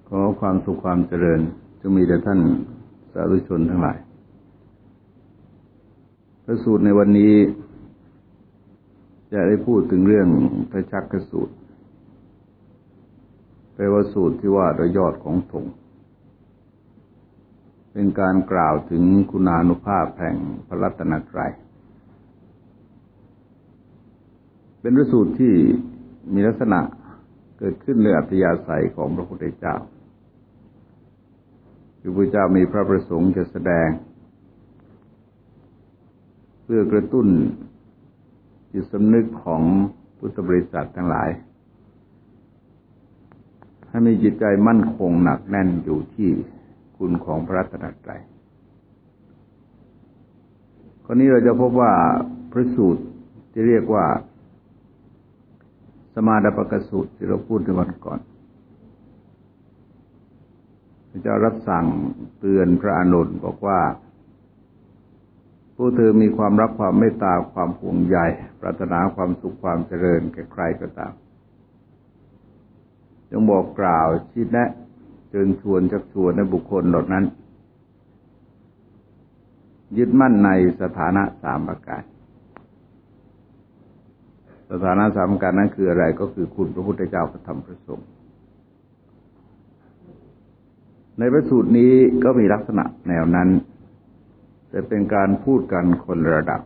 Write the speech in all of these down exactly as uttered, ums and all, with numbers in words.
ขอความสุขความเจริญจะมีแด่ท่านสาธุชนทั้งหลายพระสูตรในวันนี้จะได้พูดถึงเรื่องพระชักกสูตรแปลว่าสูตรที่ว่าโดยยอดของธงเป็นการกล่าวถึงคุณานุภาพแห่งพระรัตนตรัยเป็นพระสูตรที่มีลักษณะเกิดขึ้นในอัธยาศัยของพระพุทธเจ้าคือพระเจ้ามีพระประสงค์จะแสดงเพื่อกระตุ้นจิตสำนึกของพุทธบริษัททั้งหลายให้มีจิตใจมั่นคงหนักแน่นอยู่ที่คุณของพระรัตนตรัยคราวนี้เราจะพบว่าพระสูตรที่เรียกว่าสมาดาปกสูตรที่เราพูดในวันก่อนพระเจ้ารับสั่งเตือนพระอานนท์บอกว่าผู้เธอมีความรักความเมตตาความห่วงใยปรารถนาความสุขความเจริญแก่ใครก็ตามจงบอกกล่าวชี้แนะเชิญชวนชักชวนในบุคคลเหล่านั้นยึดมั่นในสถานะสามประการสถานะสามประการนั้นคืออะไรก็คือคุณพระพุทธเจ้าพระธรรมพระสงฆ์ในพระสูตรนี้ก็มีลักษณะแนวนั้นแต่เป็นการพูดกันคนระดับ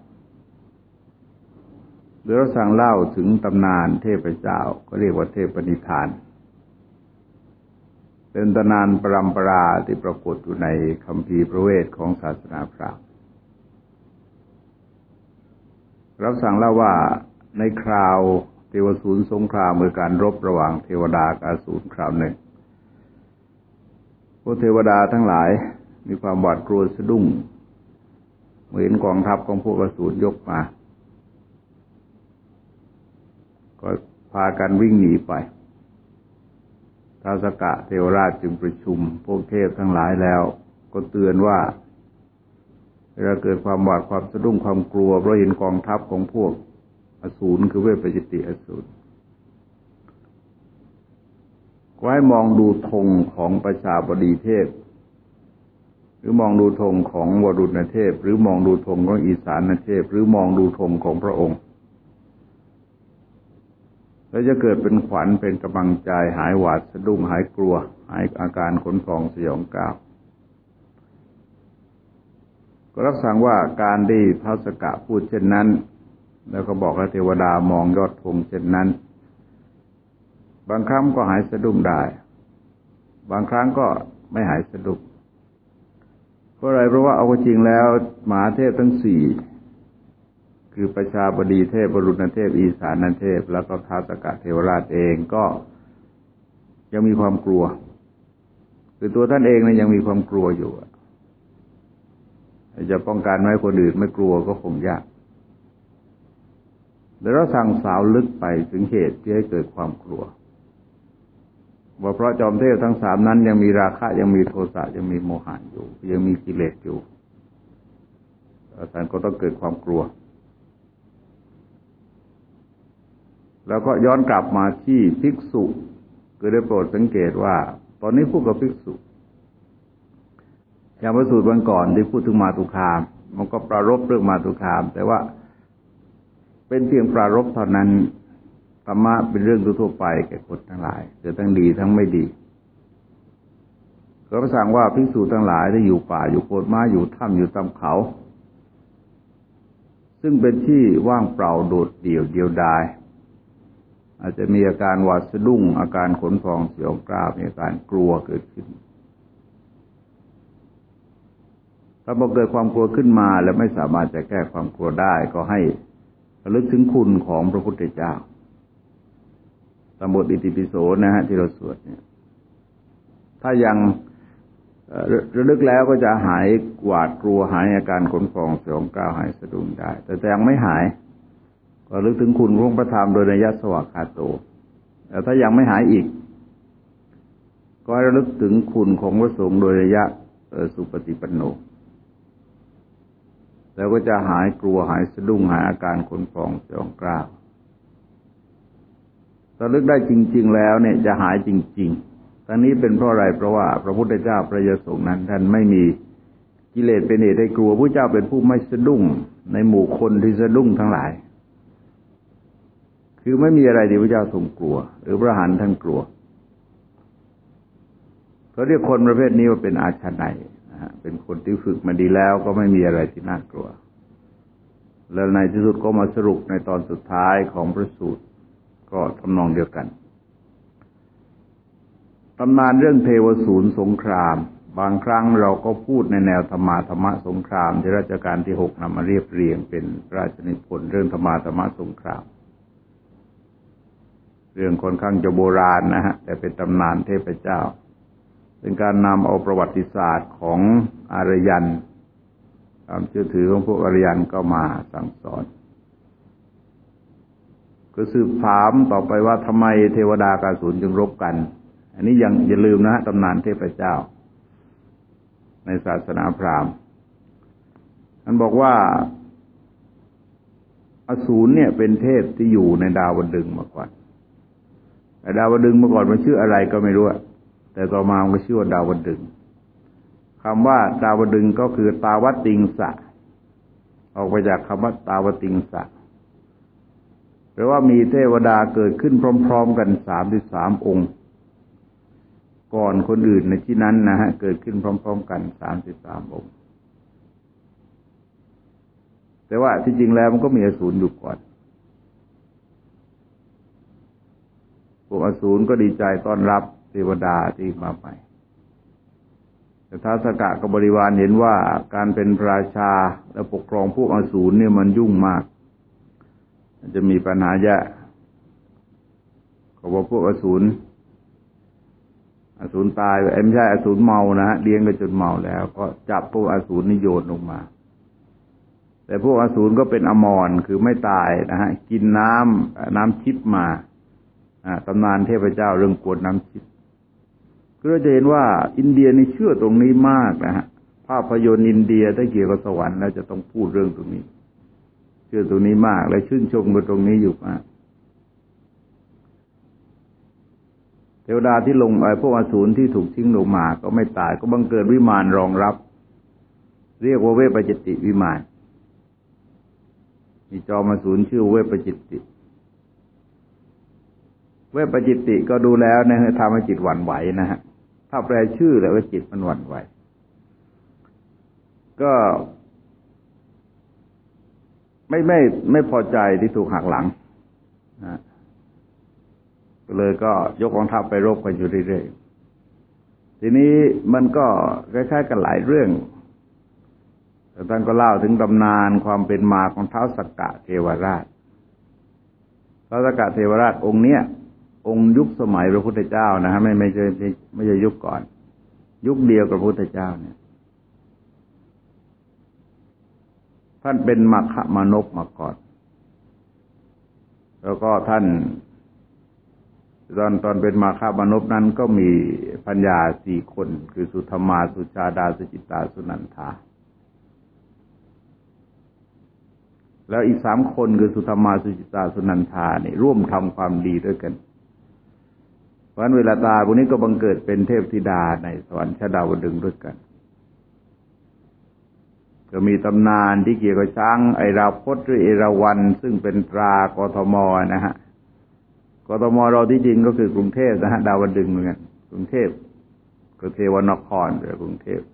โดยเราสั่งเล่าถึงตำนานเทพเจ้าก็เรียกว่าเทพนิทานเป็นตำนานปรัมปราที่ปรากฏอยู่ในคัมภีร์พระเวทของศาสนาพราหมณ์รับสั่งเล่าว่าในคราวเทวสูรสงครามเมื่อการรบระหว่างเทวดากับอสูรคราวหนึ่งพวกเทวดาทั้งหลายมีความหวาดกลัวสะดุ้งเมื่อเห็นกองทัพของพวกอสูรยกมาก็พากันวิ่งหนีไปท้าวสักกะเทวราชจึงประชุมพวกเทพทั้งหลายแล้วก็เตือนว่าเวลาเกิดความหวาดความสะดุ้งความกลัวเพราะเห็นกองทัพของพวกอสูรคือเวปจิติอสูรก็ให้มองดูธงของประชาบดีเทพหรือมองดูธงของวรุณเทพหรือมองดูธงของอีสานเทพหรือมองดูธงของพระองค์แล้วจะเกิดเป็นขวัญเป็นกำลังใจหายหวาดสะดุ้งหายกลัวหายอาการขนพองสยองกล้าวก็รับสั่งว่าการที่ท้าวสักกะพูดเช่นนั้นแล้วก็บอกให้เทวดามองยอดธงเช่นนั้นบางครั้งก็หายสะดุ้งได้บางครั้งก็ไม่หายสะดุ้งเพราะอะไรเพราะว่าเอาจริงแล้วมหาเทพทั้งสี่คือประชาบดีเทพวรุณเทพอีสานเทพแล้วก็ท้าวสักกะเทวราชเองก็ยังมีความกลัวคือตัวท่านเองเนี่ยยังมีความกลัวอยู่จะป้องกันไม่ให้คนอื่นไม่กลัวก็คงยากแต่เราสั่งสาวลึกไปถึงเหตุที่ให้เกิดความกลัวว่าเพราะจอมเทพทั้งสามนั้นยังมีราคะยังมีโทสะยังมีโมหะอยู่ยังมีกิเลสอยู่ท่านก็ต้องเกิดความกลัวแล้วก็ย้อนกลับมาที่ภิกษุก็ได้โปรดสังเกตว่าตอนนี้พูดกับภิกษุอย่างพระสูตรวันก่อนที่พูดถึงมาตุคามมันก็ปรารภเรื่องมาตุคามแต่ว่าเป็นเพียงปรารภเท่านั้นธรรมะเป็นเรื่องทั่วไปแก่คนทั้งหลายจะทั้งดีทั้งไม่ดีก็พระสั่งว่าภิกษุทั้งหลายที่อยู่ป่าอยู่โคนไม้อยู่ถ้ำอยู่ตามเขาซึ่งเป็นที่ว่างเปล่าโดดเดี่ยวเดียวดายอาจจะมีอาการหวาดสะดุ้งอาการขนพองสยองกล้าวมีอาการกลัวเกิดขึ้นถ้าพอเกิดความกลัวขึ้นมาแล้วไม่สามารถจะแก้ความกลัวได้ก็ให้ระลึกถึงคุณของพระพุทธเจ้าตามบทอิติปิโสนะฮะที่เราสวดเนี่ยถ้ายังระลึกแล้วก็จะหายหวาดกลัวหายอาการขนพองสยองกล้าวหายสะดุ้งได้แต่ยังไม่หายก็ระลึกถึงคุณของพระธรรมโดยนัยสวากขาโตแต่ถ้ายังไม่หายอีกก็ให้ระลึกถึงคุณของพระสงฆ์โดยนัยสุปฏิปันโนแล้วก็จะหายกลัวหายสะดุ้งหายอาการขนพองสยองกล้าวถ้าระลึกได้จริงๆแล้วเนี่ยจะหายจริงๆทั้งนี้เป็นเพราะอะไรเพราะว่าพระพุทธเจ้าพระยสงฆ์นั้นท่านไม่มีกิเลสเป็นเหตุให้กลัวพระเจ้าเป็นผู้ไม่สะดุ้งในหมู่คนที่สะดุ้งทั้งหลายคือไม่มีอะไรที่พระเจ้าทรงกลัวหรือพระอรหันต์ท่านกลัวเขาเรียกคนประเภทนี้ว่าเป็นอาชาไนยนะฮะเป็นคนที่ฝึกมาดีแล้วก็ไม่มีอะไรที่น่ากลัวแล้วในที่สุดก็มาสรุปในตอนสุดท้ายของพระสูตรก็ทำนองเดียวกันตำนานเรื่องเทวสูรสงครามบางครั้งเราก็พูดในแนวธรรมาธรรมสงครามที่รัชกาลที่หกนำมาเรียบเรียงเป็นราชนิพนธ์เรื่องธรรมาธรรมสงครามเรื่องค่อนข้างจะโบราณนะฮะแต่เป็นตำนานเทพเจ้าเป็นการนำเอาประวัติศาสตร์ของอารยันความเชื่อถือของพวกอารยันก็มาสั่งสอนก็สืบถามต่อไปว่าทำไมเทวดากับอสูรจึงรบกันอันนี้ยังอย่าลืมนะฮะตำนานเทพเจ้าในศาสนาพราหมณ์มันบอกว่าอสูรเนี่ยเป็นเทพที่อยู่ในดาวดึงส์มาก่อนแต่ดาวดึงส์เมื่อก่อนมันชื่ออะไรก็ไม่รู้แต่ต่อมามันก็ชื่อว่าดาวดึงส์คำว่าดาวดึงส์ก็คือตาวติงสะออกมาจากคำว่าตาวติงสะแปลว่ามีเทวดาเกิดขึ้นพร้อมๆกันสามสิบสามองค์ก่อนคนอื่นในที่นั้นนะฮะเกิดขึ้นพร้อมๆกันสามสิบสามองค์แต่ว่าที่จริงแล้วมันก็มีอสูรอยู่ก่อนพวกอสูรก็ดีใจต้อนรับเทวดาที่มาใหม่แต่ท้าวสักกะกับบริวารเห็นว่าการเป็นพระราชาและปกครองพวกอสูรเนี่ยมันยุ่งมากจะมีปัญหาเยอะเขาบอกพวกอสูรอสูรตายเอ็มใช่อสูรเมานะฮะเลี้ยงกันจนเมาแล้วก็จับพวกอสูรนี่โยนลงมาแต่พวกอสูรก็เป็นอมรคือไม่ตายนะฮะกินน้ำน้ำทิพย์มาตำนานเทพเจ้าเรื่องกวนน้ำทิพย์ก็จะเห็นว่าอินเดียนี่เชื่อตรงนี้มากนะฮะภาพยนตร์อินเดียถ้าเกี่ยวกับสวรรค์แล้วจะต้องพูดเรื่องตรงนี้เชื่อตรงนี้มากและชื่นชมกับตรงนี้อยู่มากเทวดาที่ลงไอ้พวกอสูรที่ถูกทิ้งลงมาก็ไม่ตายก็บังเกิดวิมานรองรับเรียกว่าเวปจิตติวิมานมีจอมอสูรชื่อเวปจิตติเวปจิตติก็ดูแล้วเนี่ยทำให้จิตหวั่นไหวนะฮะถ้าแปลชื่อแล้วว่าจิตมันหวั่นไหวก็ไม่ไม่ไม่พอใจที่ถูกหักหลังนะก็เลยก็ยกกองทัพไปรบกันอยู่เรื่อยๆทีนี้มันก็คล้ายๆกันหลายเรื่องแต่ท่านก็เล่าถึงตำนานความเป็นมาของท้าวสักกะเทวราชท้าวสักกะเทวราชองค์เนี้ยองค์ยุคสมัยพระพุทธเจ้านะฮะไม่ไม่ใช่ไม่ใช่ยุคก่อนยุคเดียวกับพระพุทธเจ้าเนี่ยท่านเป็นมัคคะมานพมาก่อนแล้วก็ท่านตอนตอนเป็นมัคคะมานพนั้นก็มีปัญญาสี่คนคือสุธรรมาสุชาดาสุจิตตาสุนันทาแล้วอีกสามคนคือสุธรรมาสุจิตตาสุนันทาเนี่ยร่วมทำความดีด้วยกันเพราะฉะนั้นเวลาตายพวกนี้ก็บังเกิดเป็นเทพธิดาในสวรรค์ชั้นดาวดึงส์ด้วยกันก็มีตำนานที่เกี่ยวกับช้างไอราพจน์หรือเอราวัณซึ่งเป็นตรากทมนะฮะกทมเราที่จริงก็คือกรุงเทพนะฮะดาวดึงส์เหมือนกันกรุงเทพก็เทวนครหรือกรุงเทพ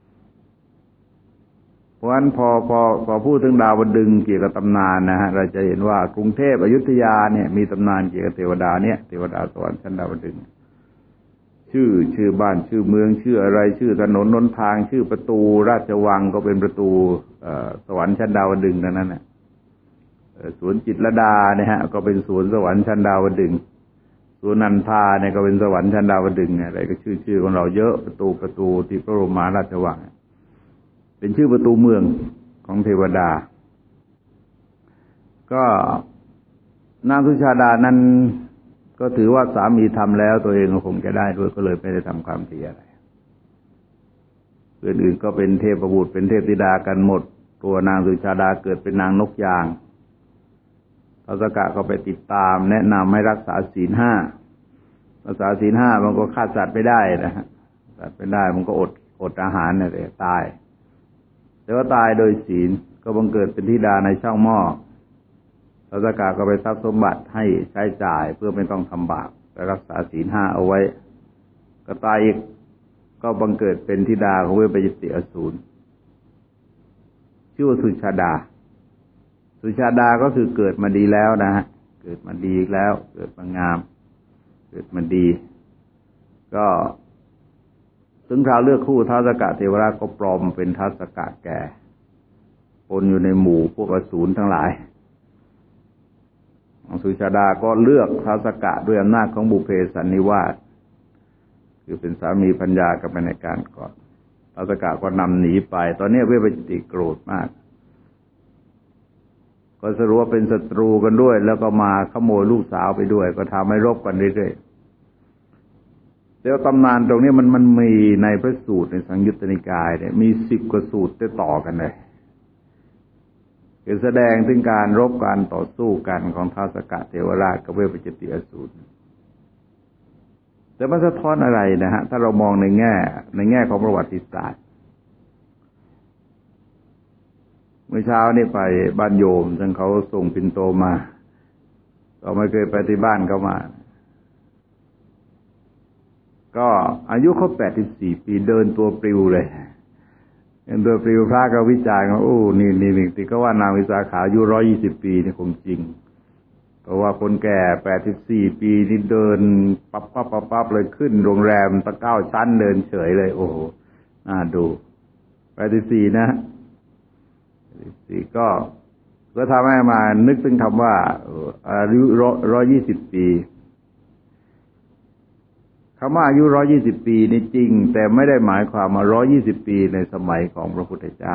เพราะฉะนั้นพอพอพอพูดถึงดาวดึงส์เกี่ยวกับตำนานนะฮะเราจะเห็นว่ากรุงเทพอยุธยาเนี่ยมีตำนานเกี่ยวกับเทวดาเนี่ยเทวดาสวรรค์ชั้นดาวดึงส์ชื่อชื่อบ้านชื่อเมืองชื่ออะไรชื่อถนนหนทางชื่อประตูราชวังก็เป็นประตูสวรรค์ชั้นดาวดึงส์นั้นน่ะสวนจิตรลดาเนี่ยฮะก็เป็นสวนสวรรค์ชั้นดาวดึงส์สวนนันทาเนี่ยก็เป็นสวรรค์ชั้นดาวดึงส์อะไรก็ชื่อชื่อของเราเยอะประตูประตูที่พระบรมราชวังเป็นชื่อประตูเมืองของเทวดาก็นางสุชาดานั้นก็ถือว่าสามีทำแล้วตัวเองก็คงจะได้ด้วยก็เลยไม่ได้ทำความดีอะไรเพื่อนอื่นก็เป็นเทพบุตรเป็นเทพธิดากันหมดตัวนางสุชาดาเกิดเป็นนางนกยางท้าวสักกะก็ไปติดตามแนะนำให้รักษาศีลห้ารักษาศีลห้ามันก็ฆ่าสัตว์ไม่ได้นะฮะสัตว์ไม่ได้มันก็อดอดอาหารเนี่ยตายแต่ว่าตายโดยศีลก็บังเกิดเป็นธิดาในช่องหม้อท้าวสักกะก็ไปทรัพย์สมบัติให้ใช้จ่ายเพื่อไม่ต้องทำบาปแต่รักษาศีลห้าเอาไว้ก็ตายอีกก็บังเกิดเป็นธิดาของเวปจิตติอสูรชื่อว่าสุชาดาสุชาดาก็คือเกิดมาดีแล้วนะฮะเกิดมาดีแล้วเกิดมางามเกิดมาดีก็ถึงคราวเลือกคู่ท้าวสักกะเทวราชก็ปลอมเป็นท้าวสักกะแก่ปนอยู่ในหมู่พวกอสูรทั้งหลายสุชาดาก็เลือกท้าวสักกะด้วยอำนาจของบุพเพสันนิวาสคือเป็นสามีภรรยากันไปในการก่อนท้าวสักกะก็นำหนีไปตอนนี้เวปจิตติโกรธมากก็สรุปว่าเป็นศัตรูกันด้วยแล้วก็มาขโมยลูกสาวไปด้วยก็ทำให้รบกันเรื่อยๆแล้วตำนานตรงนี้มันมันมีในพระสูตรในสังยุตตนิกายเนี่ยมีสิบกว่าสูตรติดต่อกันเลยคือแสดงถึงการรบการต่อสู้กันของท้าวสักกะเทวราชกับเวปจิตติอสูรแต่มันสะท้อนอะไรนะฮะถ้าเรามองในแง่ในแง่ของประวัติศาสตร์เมื่อเช้านี่ไปบ้านโยมซึ่งเขาส่งปิ่นโตมาก็ไม่เคยไปที่บ้านเขามาก็อายุเขาแปดสิบสี่ปีเดินตัวปลิวเลยเดินตัวปลิวพระก็วิจารณ์ว่าโอ้นี่นี่นี่ที่เขาว่านางวิสาขาอายุร้อยยี่สิบปีนี่คงจริงเพราะว่าคนแก่แปดสิบสี่ปีนี่เดินปั๊บปั๊บปั๊บปั๊บเลยขึ้นโรงแรมตะเก้าชั้นเดินเฉยเลยโอ้โหน่าดูแปดสิบสี่นะสี่ก็ก็ทำให้มานึกถึงคำว่าอายุร้อยยี่สิบปีคำว่าอายุร้อยยี่สิบปีนี่จริงแต่ไม่ได้หมายความว่าร้อยยี่สิบปีในสมัยของพระพุทธเจ้า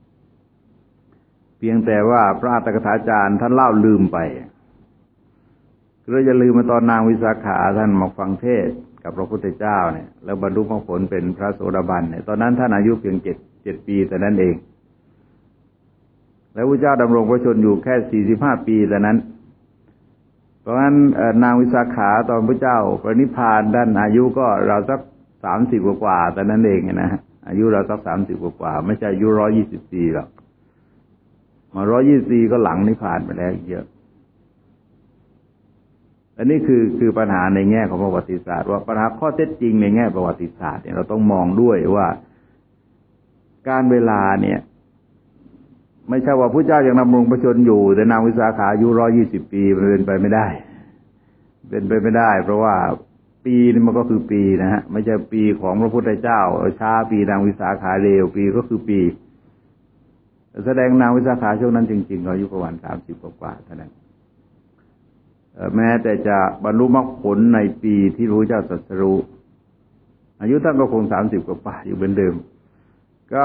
เพียงแต่ว่าพระอัตถกถาจารย์ท่านเล่าลืมไปเราจะลืมมาตอนนางวิสาขาท่านมาฟังเทศกับพระพุทธเจ้าเนี่ยแล้วบรรลุมรรคผลเป็นพระโสดาบันเนี่ยตอนนั้นท่านอายุเพียงเจ็ดเจ็ดปีแต่นั้นเองแล้วพระเจ้าดำรงพระชนอยู่แค่สี่สิบห้าปีแต่นั้นเพราะงั้นนางวิสาขาตอนพระเจ้าปรินิพพานด้านอายุก็เราสักสามสิบกว่าแต่นั้นเองนะฮะอายุเราสักสามสิบกว่าไม่ใช่อายุร้อยยี่สิบปีหรอกมาร้อยยี่สิบปีก็หลังนิพพานไปแล้วเยอะอันนี้คือคือปัญหาในแง่ของประวัติศาสตร์ว่าปัญหาข้อเท็จจริงในแง่ประวัติศาสตร์เนี่ยเราต้องมองด้วยว่าการเวลาเนี่ยไม่ใช่ว่าพระเจ้ายังดำรงพระชนอยู่แต่นางวิสาขาอายุร้อยยี่สิบปีมันเป็นไปไม่ได้เป็นไปไม่ได้เพราะว่าปีนี่มันก็คือปีนะฮะไม่ใช่ปีของพระพุทธเจ้าช้าปีนางวิสาขาเร็วปีก็คือปีแสดงนางวิสาขาช่วงนั้นจริงๆอายุประมาณสามสิบกว่าเท่านั้นแม้แต่จะบรรลุมรรคผลในปีที่พระพุทธเจ้าตรัสรู้อายุท่านก็คงสามสิบกว่าอยู่เหมือนเดิมก็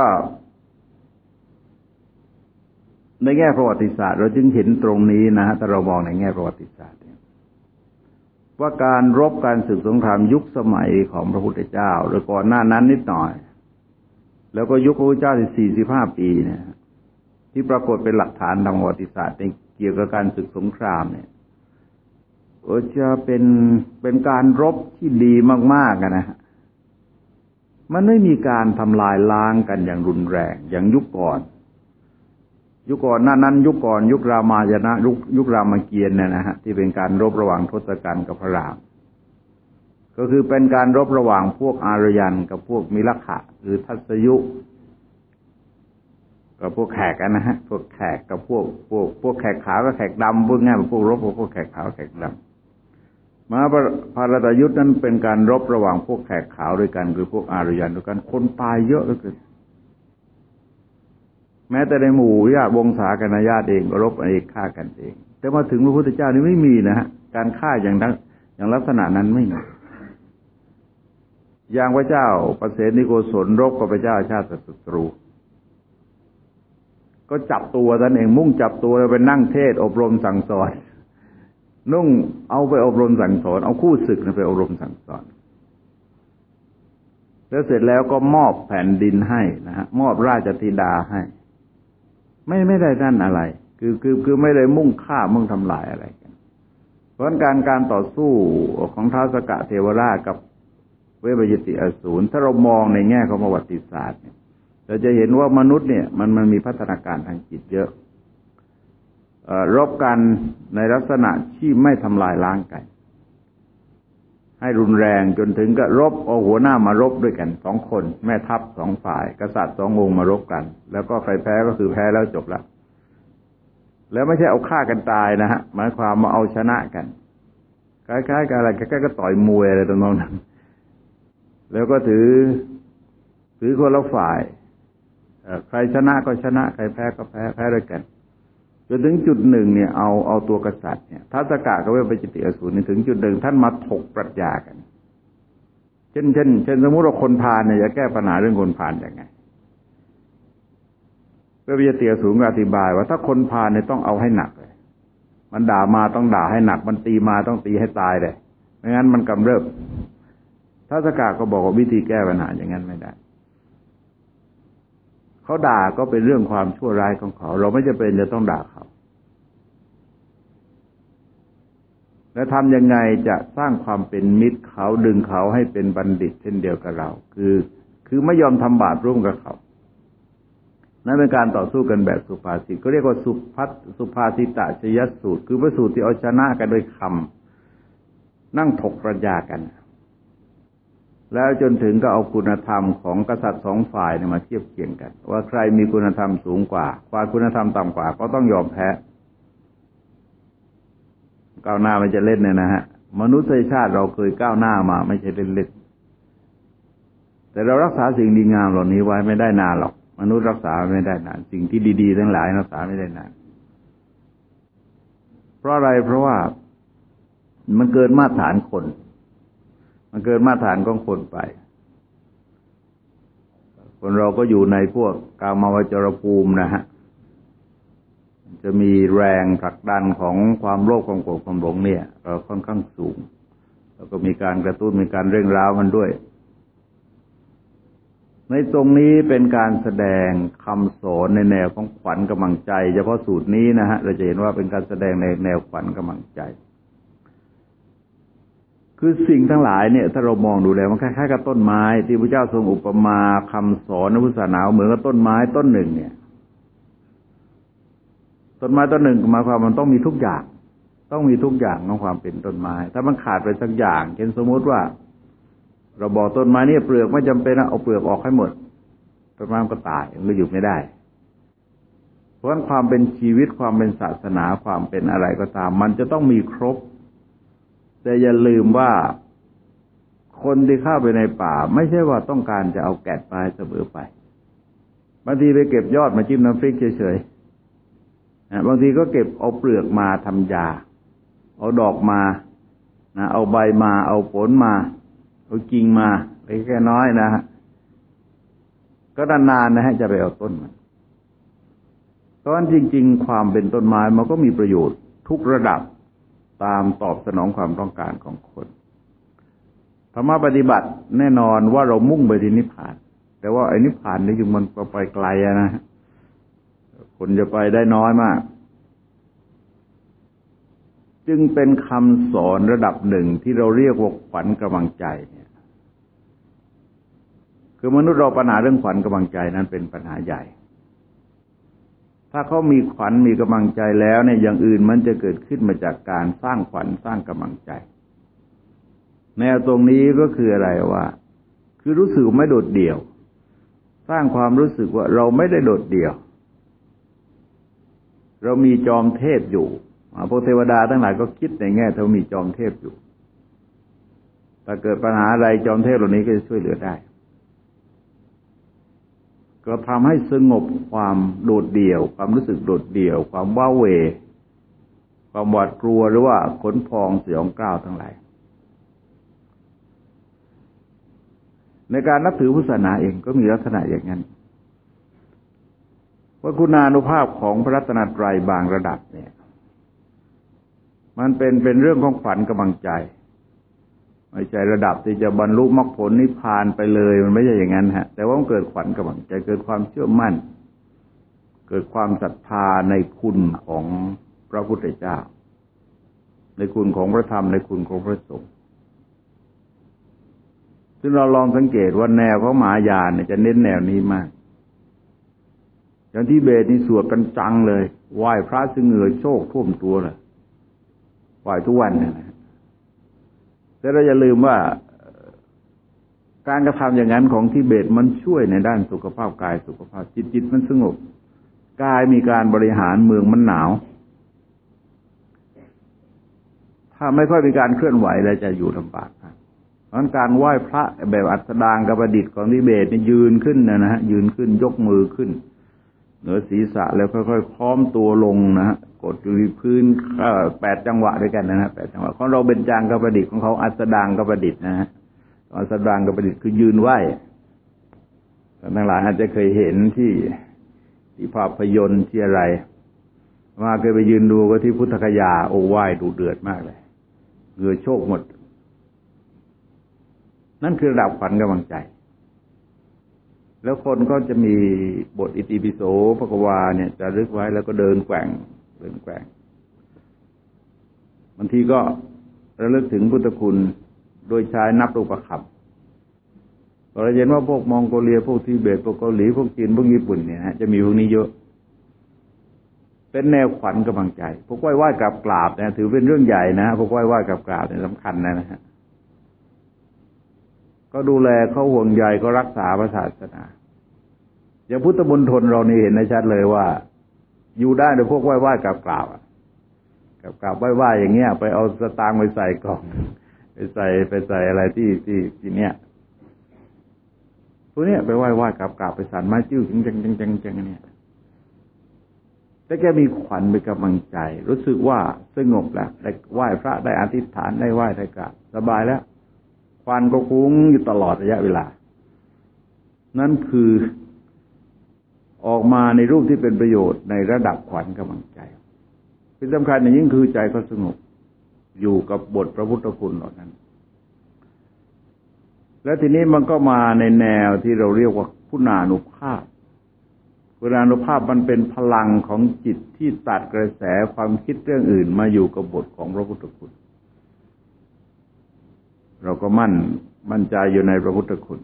ในแง่ประวัติศาสตร์เราจึงเห็นตรงนี้นะฮะถ้าเรามองในแง่ประวัติศาสตร์ว่าการรบการศึกสงครามยุคสมัยของพระพุทธเจ้าหรือก่อนหน้านั้นนิดหน่อยแล้วก็ยุคพระพุทธเจ้าที่สี่สิบห้าปีเนี่ยที่ปรากฏเป็นหลักฐานทางประวัติศาสตร์เกี่ยวกับการศึกสงครามเนี่ยจะเป็นเป็นการรบที่ดีมากๆนะฮะมันไม่มีการทำลายล้างกันอย่างรุนแรงอย่างยุคก่อนยุคก่อนหน้านั้นยุคก่อนยุครามายณะยุคยุครามเกียรติ์เนี่ยนะฮะที่เป็นการรบระหว่างทศกัณฐ์กับพระรามก็คือเป็นการรบระหว่างพวกอารยันกับพวกมิลขะหรือทัศยุกับพวกแขกนะฮะพวกแขกกับพวกพวกพวกแขกขาวกับแขกดำพวกง่ายพวกรบพวกแขกขาวแขกดำมหาภารตยุทธ์นั้นเป็นการรบระหว่างพวกแขกขาวด้วยกันคือพวกอารยันด้วยกันคนตายเยอะเหลือเกินแม้แต่ในหมู่ญาติวงศาคณะญาติเองก็รบเองฆ่ากันเองแต่มาถึงพระพุทธเจ้านี่ไม่มีนะฮะการฆ่าอย่างนั้นอย่างลักษณะนั้นไม่มีอย่างพระเจ้าประเสนิโกศลรบกับพระเจ้าชาติศัตรูก็จับตัวท่านเองมุ่งจับตัวแล้วไปนั่งเทศอบรมสั่งสอนนุ่งเอาไปอบรมสั่งสอนเอาคู่ศึกไปอบรมสั่งสอนแล้วเสร็จแล้วก็มอบแผ่นดินให้นะฮะมอบราชธิดาให้ไม่ไม่ได้นั่นอะไรคือคือคือไม่ได้มุ่งฆ่ามุ่งทำลายอะไรกันเพราะการการต่อสู้ของท้าวสกะเทวราชกับเวปยติอสูรถ้าเรามองในแง่ของประวัติศาสตร์เนี่ยเราจะเห็นว่ามนุษย์เนี่ยมันมันมีพัฒนาการทางจิตเยอะรบกันในลักษณะที่ไม่ทำลายล้างกันให้รุนแรงจนถึงกับรบเอาหัวหน้ามารบด้วยกันสองคนแม่ทัพสองฝ่ายกษัตริย์สององค์มารบกันแล้วก็ใครแพ้ก็คือแพ้แล้วจบละแล้วไม่ใช่เอาฆ่ากันตายนะฮะหมายความว่าเอาชนะกันคล้ายๆกับอะไรคล้ายๆก็ต่อยมวยอะไรตรงนั้นแล้วก็ถือถือคนละฝ่ายใครชนะก็ชนะใครแพ้ก็แพ้แพ้ด้วยกันจนถึงจุดหนึ่งเนี่ยเอาเอาตัวกษัตริย์เนี่ยท้าวสกะกับเวปจิตติอสูรนี่ถึงจุดหนึ่งท่านมาถกปรัชญากันเช่นเช่นเช่นสมมติว่าคนพาลเนี่ยจะแก้ปัญหาเรื่องคนพาลยังไงเวปจิตติอสูรก็อธิบายว่าถ้าคนพาลเนี่ยต้องเอาให้หนักเลยมันด่ามาต้องด่าให้หนักมันตีมาต้องตีให้ตายเลยไม่งั้นมันกำเริบท้าวสกะก็บอกว่าวิธีแก้ปัญหาอย่างนั้นไม่ได้เขาด่าก็เป็นเรื่องความชั่วร้ายของเขาเราไม่จำเป็นจะต้องด่าเขาแล้วทำยังไงจะสร้างความเป็นมิตรเขาดึงเขาให้เป็นบัณฑิตเช่นเดียวกับเราคือคือไม่ยอมทำบาปร่วมกับเขานั่นเป็นการต่อสู้กันแบบสุภาษิตก็เรียกว่าสุภัสสุภาษิตชยสูตรคือพระสูตรที่เอาชนะกันด้วยคำนั่งถกปรัชญากันแล้วจนถึงก็เอาคุณธรรมของกษัตริย์สองฝ่ายเนี่ยมาเทียบเคียงกันว่าใครมีคุณธรรมสูงกว่าฝ่ายคุณธรรมต่ำกว่าก็ต้องยอมแพ้ก้าวหน้ามันจะเล่นเนี่ยนะฮะมนุษยชาติเราเคยก้าวหน้ามาไม่ใช่เล่นๆแต่เรารักษาสิ่งดีงามเหล่านี้ไว้ไม่ได้นานหรอกมนุษย์รักษาไม่ได้นานสิ่งที่ดีๆทั้งหลายรักษาไม่ได้นานเพราะอะไรเพราะว่ามันเกินมาตรฐานคนมันเกินมาตรฐานของคนไปคนเราก็อยู่ในพวกกามาวจรภูมินะฮะจะมีแรงผลักดันของความโลภความโกรธความหลงเนี่ยเราค่อนข้างสูงแล้วก็มีการกระตุ้นมีการเร่งร้าวมันด้วยในตรงนี้เป็นการแสดงคำสอนในแนวของขวัญกำลังใจเฉพาะสูตรนี้นะฮะเราจะเห็นว่าเป็นการแสดงในแนวขวัญกำลังใจคือสิ่งทั้งหลายเนี่ยถ้าเรามองดูแล้วมันคล้ายๆกับต้นไม้ที่พระเจ้าทรงอุปมาคำสอนในพุทธศาสนาเหมือนกับต้นไม้ต้นหนึ่งเนี่ยต้นไม้ต้นหนึ่งหมายความมันต้องมีทุกอย่างต้องมีทุกอย่างของความเป็นต้นไม้ถ้ามันขาดไปสักอย่างเช่นสมมติว่าเราบอกต้นไม้นี่เปลือกไม่จำเป็นนะเอาเปลือกออกให้หมดต้นไม้มันก็ตายมันก็อยู่ไม่ได้เพราะฉะนั้นความเป็นชีวิตความเป็นศาสนาความเป็นอะไรก็ตามมันจะต้องมีครบแต่อย่าลืมว่าคนที่เข้าไปในป่าไม่ใช่ว่าต้องการจะเอาแกะปลายเสมอไปบางทีไปเก็บยอดมาจิ้มน้ำพริกเฉยๆบางทีก็เก็บเอาเปลือกมาทำยาเอาดอกมานะเอาใบมาเอาผลมาเอากิ่งมาไปแค่น้อยนะฮะก็นานๆนะฮะจะไปเอาต้นมันเพราะฉะนั้นจริงๆความเป็นต้นไม้มันก็มีประโยชน์ทุกระดับตามตอบสนองความต้องการของคนธรรมะปฏิบัติแน่นอนว่าเรามุ่งไปที่นิพพานแต่ว่าไอ้นิพพานนี่อยู่มันไปไกลนะคนจะไปได้น้อยมากจึงเป็นคำสอนระดับหนึ่งที่เราเรียกว่าขวัญกำลังใจเนี่ยคือมนุษย์เราปัญหาเรื่องขวัญกำลังใจนั้นเป็นปัญหาใหญ่ถ้าเขามีขวัญมีกำลังใจแล้วเนี่ยอย่างอื่นมันจะเกิดขึ้นมาจากการสร้างขวัญสร้างกำลังใจแนวตรงนี้ก็คืออะไรว่าคือรู้สึกไม่โดดเดี่ยวสร้างความรู้สึกว่าเราไม่ได้โดดเดี่ยวเรามีจอมเทพอยู่พวกเทวดาทั้งหลายก็คิดในแง่เขามีจอมเทพอยู่ถ้าเกิดปัญหาอะไรจอมเทพเหล่านี้ก็จะช่วยเหลือได้ก็ทำให้สงบความโดดเดี่ยวความรู้สึกโดดเดี่ยวความว้าเหวความหวาดกลัวหรือว่าขนพองสยองกล้าวทั้งหลายในการนับถือพุทธศาสนาเองก็มีลักษณะอย่างนั้นว่าคุณานุภาพของพระรัตนตรัยบางระดับเนี่ยมันเป็นเป็นเรื่องของขวัญกำลังใจไม่ใช่ระดับที่จะบรรลุมรรคผลนิพพานไปเลยมันไม่ใช่อย่างนั้นฮะแต่ว่ามันเกิดขวัญกำลังใจเกิดความเชื่อมั่นเกิดความศรัทธาในคุณของพระพุทธเจ้าในคุณของพระธรรมในคุณของพระสงฆ์ซึ่งเราลองสังเกตว่าแนวของมหายานเนี่ยจะเน้นแนวนี้มากอย่างที่เบสนี่สวดกันจังเลยไหว้พระซึ่งเหงื่อโชกท่วมตัวเลยไหว้ทุกวันนะแต่เราอย่าลืมว่าการกระทำอย่างนั้นของทิเบตมันช่วยในด้านสุขภาพกายสุขภาพจิตจิตมันสงบกายมีการบริหารเมืองมันหนาวถ้าไม่ค่อยมีการเคลื่อนไหวแล้วจะอยู่ลำบากครับเพราะการไหว้พระแบบอัสดางกับประดิษฐ์ของทิเบตนี่ยืนขึ้นนะนะฮะยืนขึ้นยกมือขึ้นเหนือศีรษะแล้วค่อยๆค้อมตัวลงนะฮะกดอยู่ที่พื้นแปดจังหวะด้วยกันนะฮะแปดจังหวะของเราเป็นจางกับประดิษฐ์ของเขาอัสดางกับประดิษฐ์นะฮะอัสดางกับประดิษฐ์คือยืนไหว้ท่านทั้งหลายอาจจะเคยเห็นที่ที่ภาพยนตร์ที่อะไรมาเคยไปยืนดูก็ที่พุทธคยาโอ้ไหว้ดุเดือดมากเลยเหงื่อโชกหมดนั่นคือระดับขวัญกำลังใจแล้วคนก็จะมีบทอิติปิโสภควาเนี่ยจะรึกไว้แล้วก็เดินแกว่งเดินแกว่งบางทีก็ระลึกถึงพุทธคุณโดยใช้นับรูปคำเราเห็นว่าพวกมองโกเลียพวกทิเบตพวกเกาหลีพวกจีนพวกญี่ปุ่นเนี่ยจะมีพวกนี้เยอะเป็นแนวขวัญกำลังใจพวกไหว้ไหว้กราบกราบเนี่ยถือเป็นเรื่องใหญ่นะพวกไหว้ไหว้กราบกราบเนี่ยสำคัญนะนะฮะก็ดูแลเขาห่วงใยก็รักษาพระศาสนาอย่างพุทธมณฑลเรานี่เห็นได้ชัดเลยว่าอยู่ได้โดยพวกไหว้ไหว้กราบกราบกราบกราบไหว้ไหว้อย่างเงี้ยไปเอาสตางค์ไปใส่กล่องไปใส่ไปใส่อะไรที่ที่ที่เนี้ยพวกเนี้ยไปไหว้ไหว้กราบกราบไปสั่นไม้จิ้วจังจังจังจังจังเนี่ยแต่แกมีขวัญเป็นกำลังใจรู้สึกว่าสงบแล้วได้ไหว้พระได้อธิษฐานได้ไหว้ได้กราบสบายแล้วควันก็คุ้งอยู่ตลอดระยะเวลานั่นคือออกมาในรูปที่เป็นประโยชน์ในระดับขวัญกำลังใจที่สำคัญอย่างยิ่งคือใจก็สงบอยู่กับบทพระพุทธคุณเหล่านั้นและทีนี้มันก็มาในแนวที่เราเรียกว่าคุณานุภาพคุณานุภาพมันเป็นพลังของจิตที่ตัดกระแสความคิดเรื่องอื่นมาอยู่กับบทของพระพุทธคุณเราก็มั่นมั่นใจอยู่ในพระพุทธคุณ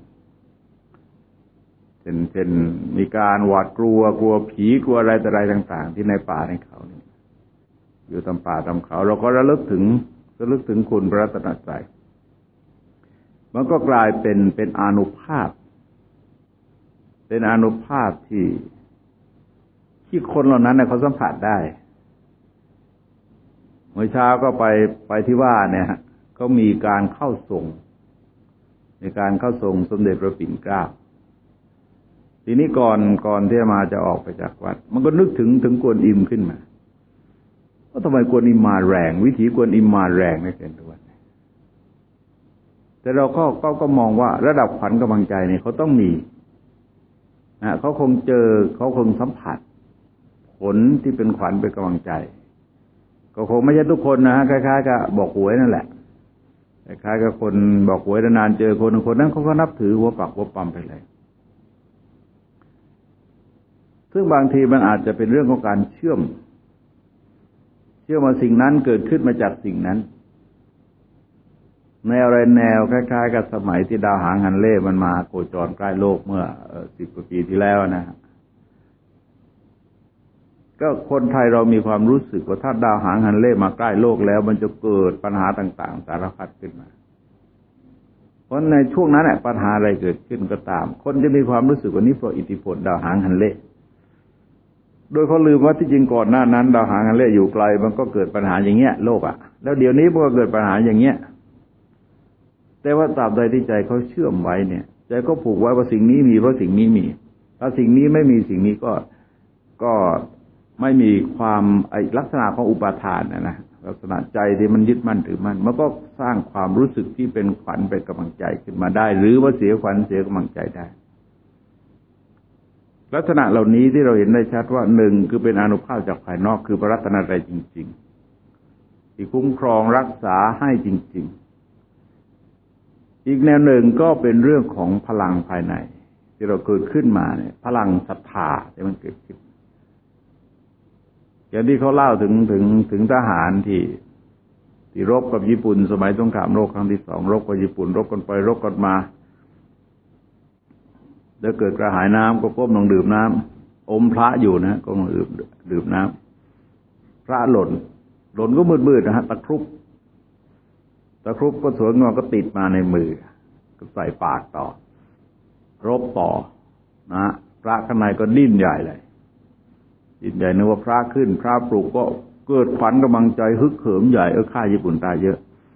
เช่นเช่นมีการหวาดกลัวกลัวผีกลัวอะไรต่ออะไรต่างๆที่ในป่าในเขานี่อยู่ตามป่าตามเขาเราก็ระลึกถึงระลึกถึงคุณพระรัตนตรัยมันก็กลายเป็นเป็นอานุภาพเป็นอานุภาพที่ที่คนเหล่านั้นเนี่ยเขาสัมผัสได้เมื่อเช้าก็ไปไปที่ว่าเนี่ยก็มีการเข้าทรงในการเข้าทรงสมเด็จพระปิ่นเกล้าทีนี้ก่อนก่อนที่มาจะออกไปจากวัดมันก็นึกถึงถึงกวนอิมขึ้นมาว่าทำไมกวนอิมมาแรงวิถีกวนอิมมาแรงไม่เกินตัวแต่เราก็ก็ก็มองว่าระดับขวัญกำลังใจเนี่ยเขาต้องมีนะเขาคงเจอเขาคงสัมผัสผลที่เป็นขวัญเป็นกำลังใจก็คงไม่ใช่ทุกคนนะฮะคล้ายๆกับบอกหวยนั่นแหละคล้ายๆกับคนบอกหวยนานๆเจอคนคนนั้นเขาก็นับถือหัวปักหัวปั๊มไปเลยซึ่งบางทีมันอาจจะเป็นเรื่องของการเชื่อมเชื่อมว่าสิ่งนั้นเกิดขึ้นมาจากสิ่งนั้นแนวอะไรแนวคล้ายๆกับสมัยที่ดาวหางฮันเล่มันมาโคจรใกล้โลกเมื่อสิบกว่าปีที่แล้วนะก็คนไทยเรามีความรู้สึกว่าถ้าดาวหางฮันเล่มาใกล้โลกแล้วมันจะเกิดปัญหาต่างๆสารพัดขึ้นมาเพราะในช่วงนั้นแหละปัญหาอะไรเกิดขึ้นก็ตามคนจะมีความรู้สึกว่านี้เพราะอิทธิพลดาวหางฮันเล่โดยเขาลืมว่าที่จริงก่อนหน้านั้นดาวหางฮันเล่อยู่ไกลมันก็เกิดปัญหาอย่างเงี้ยโลกอ่ะแล้วเดี๋ยวนี้มันก็เกิดปัญหาอย่างเงี้ยแต่ว่าตราบใดที่ใจเขาเชื่อมไว้เนี่ยใจก็ผูกไว้ว่าสิ่งนี้มีเพราะสิ่งนี้มีถ้าสิ่งนี้ไม่มีสิ่งนี้ก็ก็ไม่มีความไอลักษณะของอุปาทานนะนะลักษณะใจที่มันยึดมั่นถือมั่นมันก็สร้างความรู้สึกที่เป็นขวัญเป็นกำลังใจขึ้นมาได้หรือว่าเสียขวัญเสียกำลังใจได้ลักษณะเหล่านี้ที่เราเห็นได้ชัดว่าหนึ่งคือเป็นอานุภาพจากภายนอกคือพระรัตนตรัยจริงๆที่คุ้มครองรักษาให้จริงๆอีกแนวหนึ่งก็เป็นเรื่องของพลังภายในที่เราเกิดขึ้นมาเนี่ยพลังศรัทธาที่มันเกิดขึ้นอย่างที่เขาเล่าถึงถึงถึงทหารที่ที่รบกับญี่ปุ่นสมัยสงครามโลกครั้งที่สองรบกับญี่ปุ่นรบกันไปรบกันมาแล้วเกิดกระหายน้ำก็ก้มลงดื่มน้ำอมพระอยู่นะก็มาดื่มดื่มน้ำพระหล่นหล่นก็มืดๆนะฮะตะครุบตะครุบก็สวยงามก็ติดมาในมือก็ใส่ปากต่อรบต่อนะพระข้างในก็ดิ้นใหญ่เลยดิ้นใหญ่นึกว่าพระขึ้นพระปลุกก็เกิดขวัญกำลังใจฮึกเหิมใหญ่เออฆ่าญี่ปุ่นตายเยอะ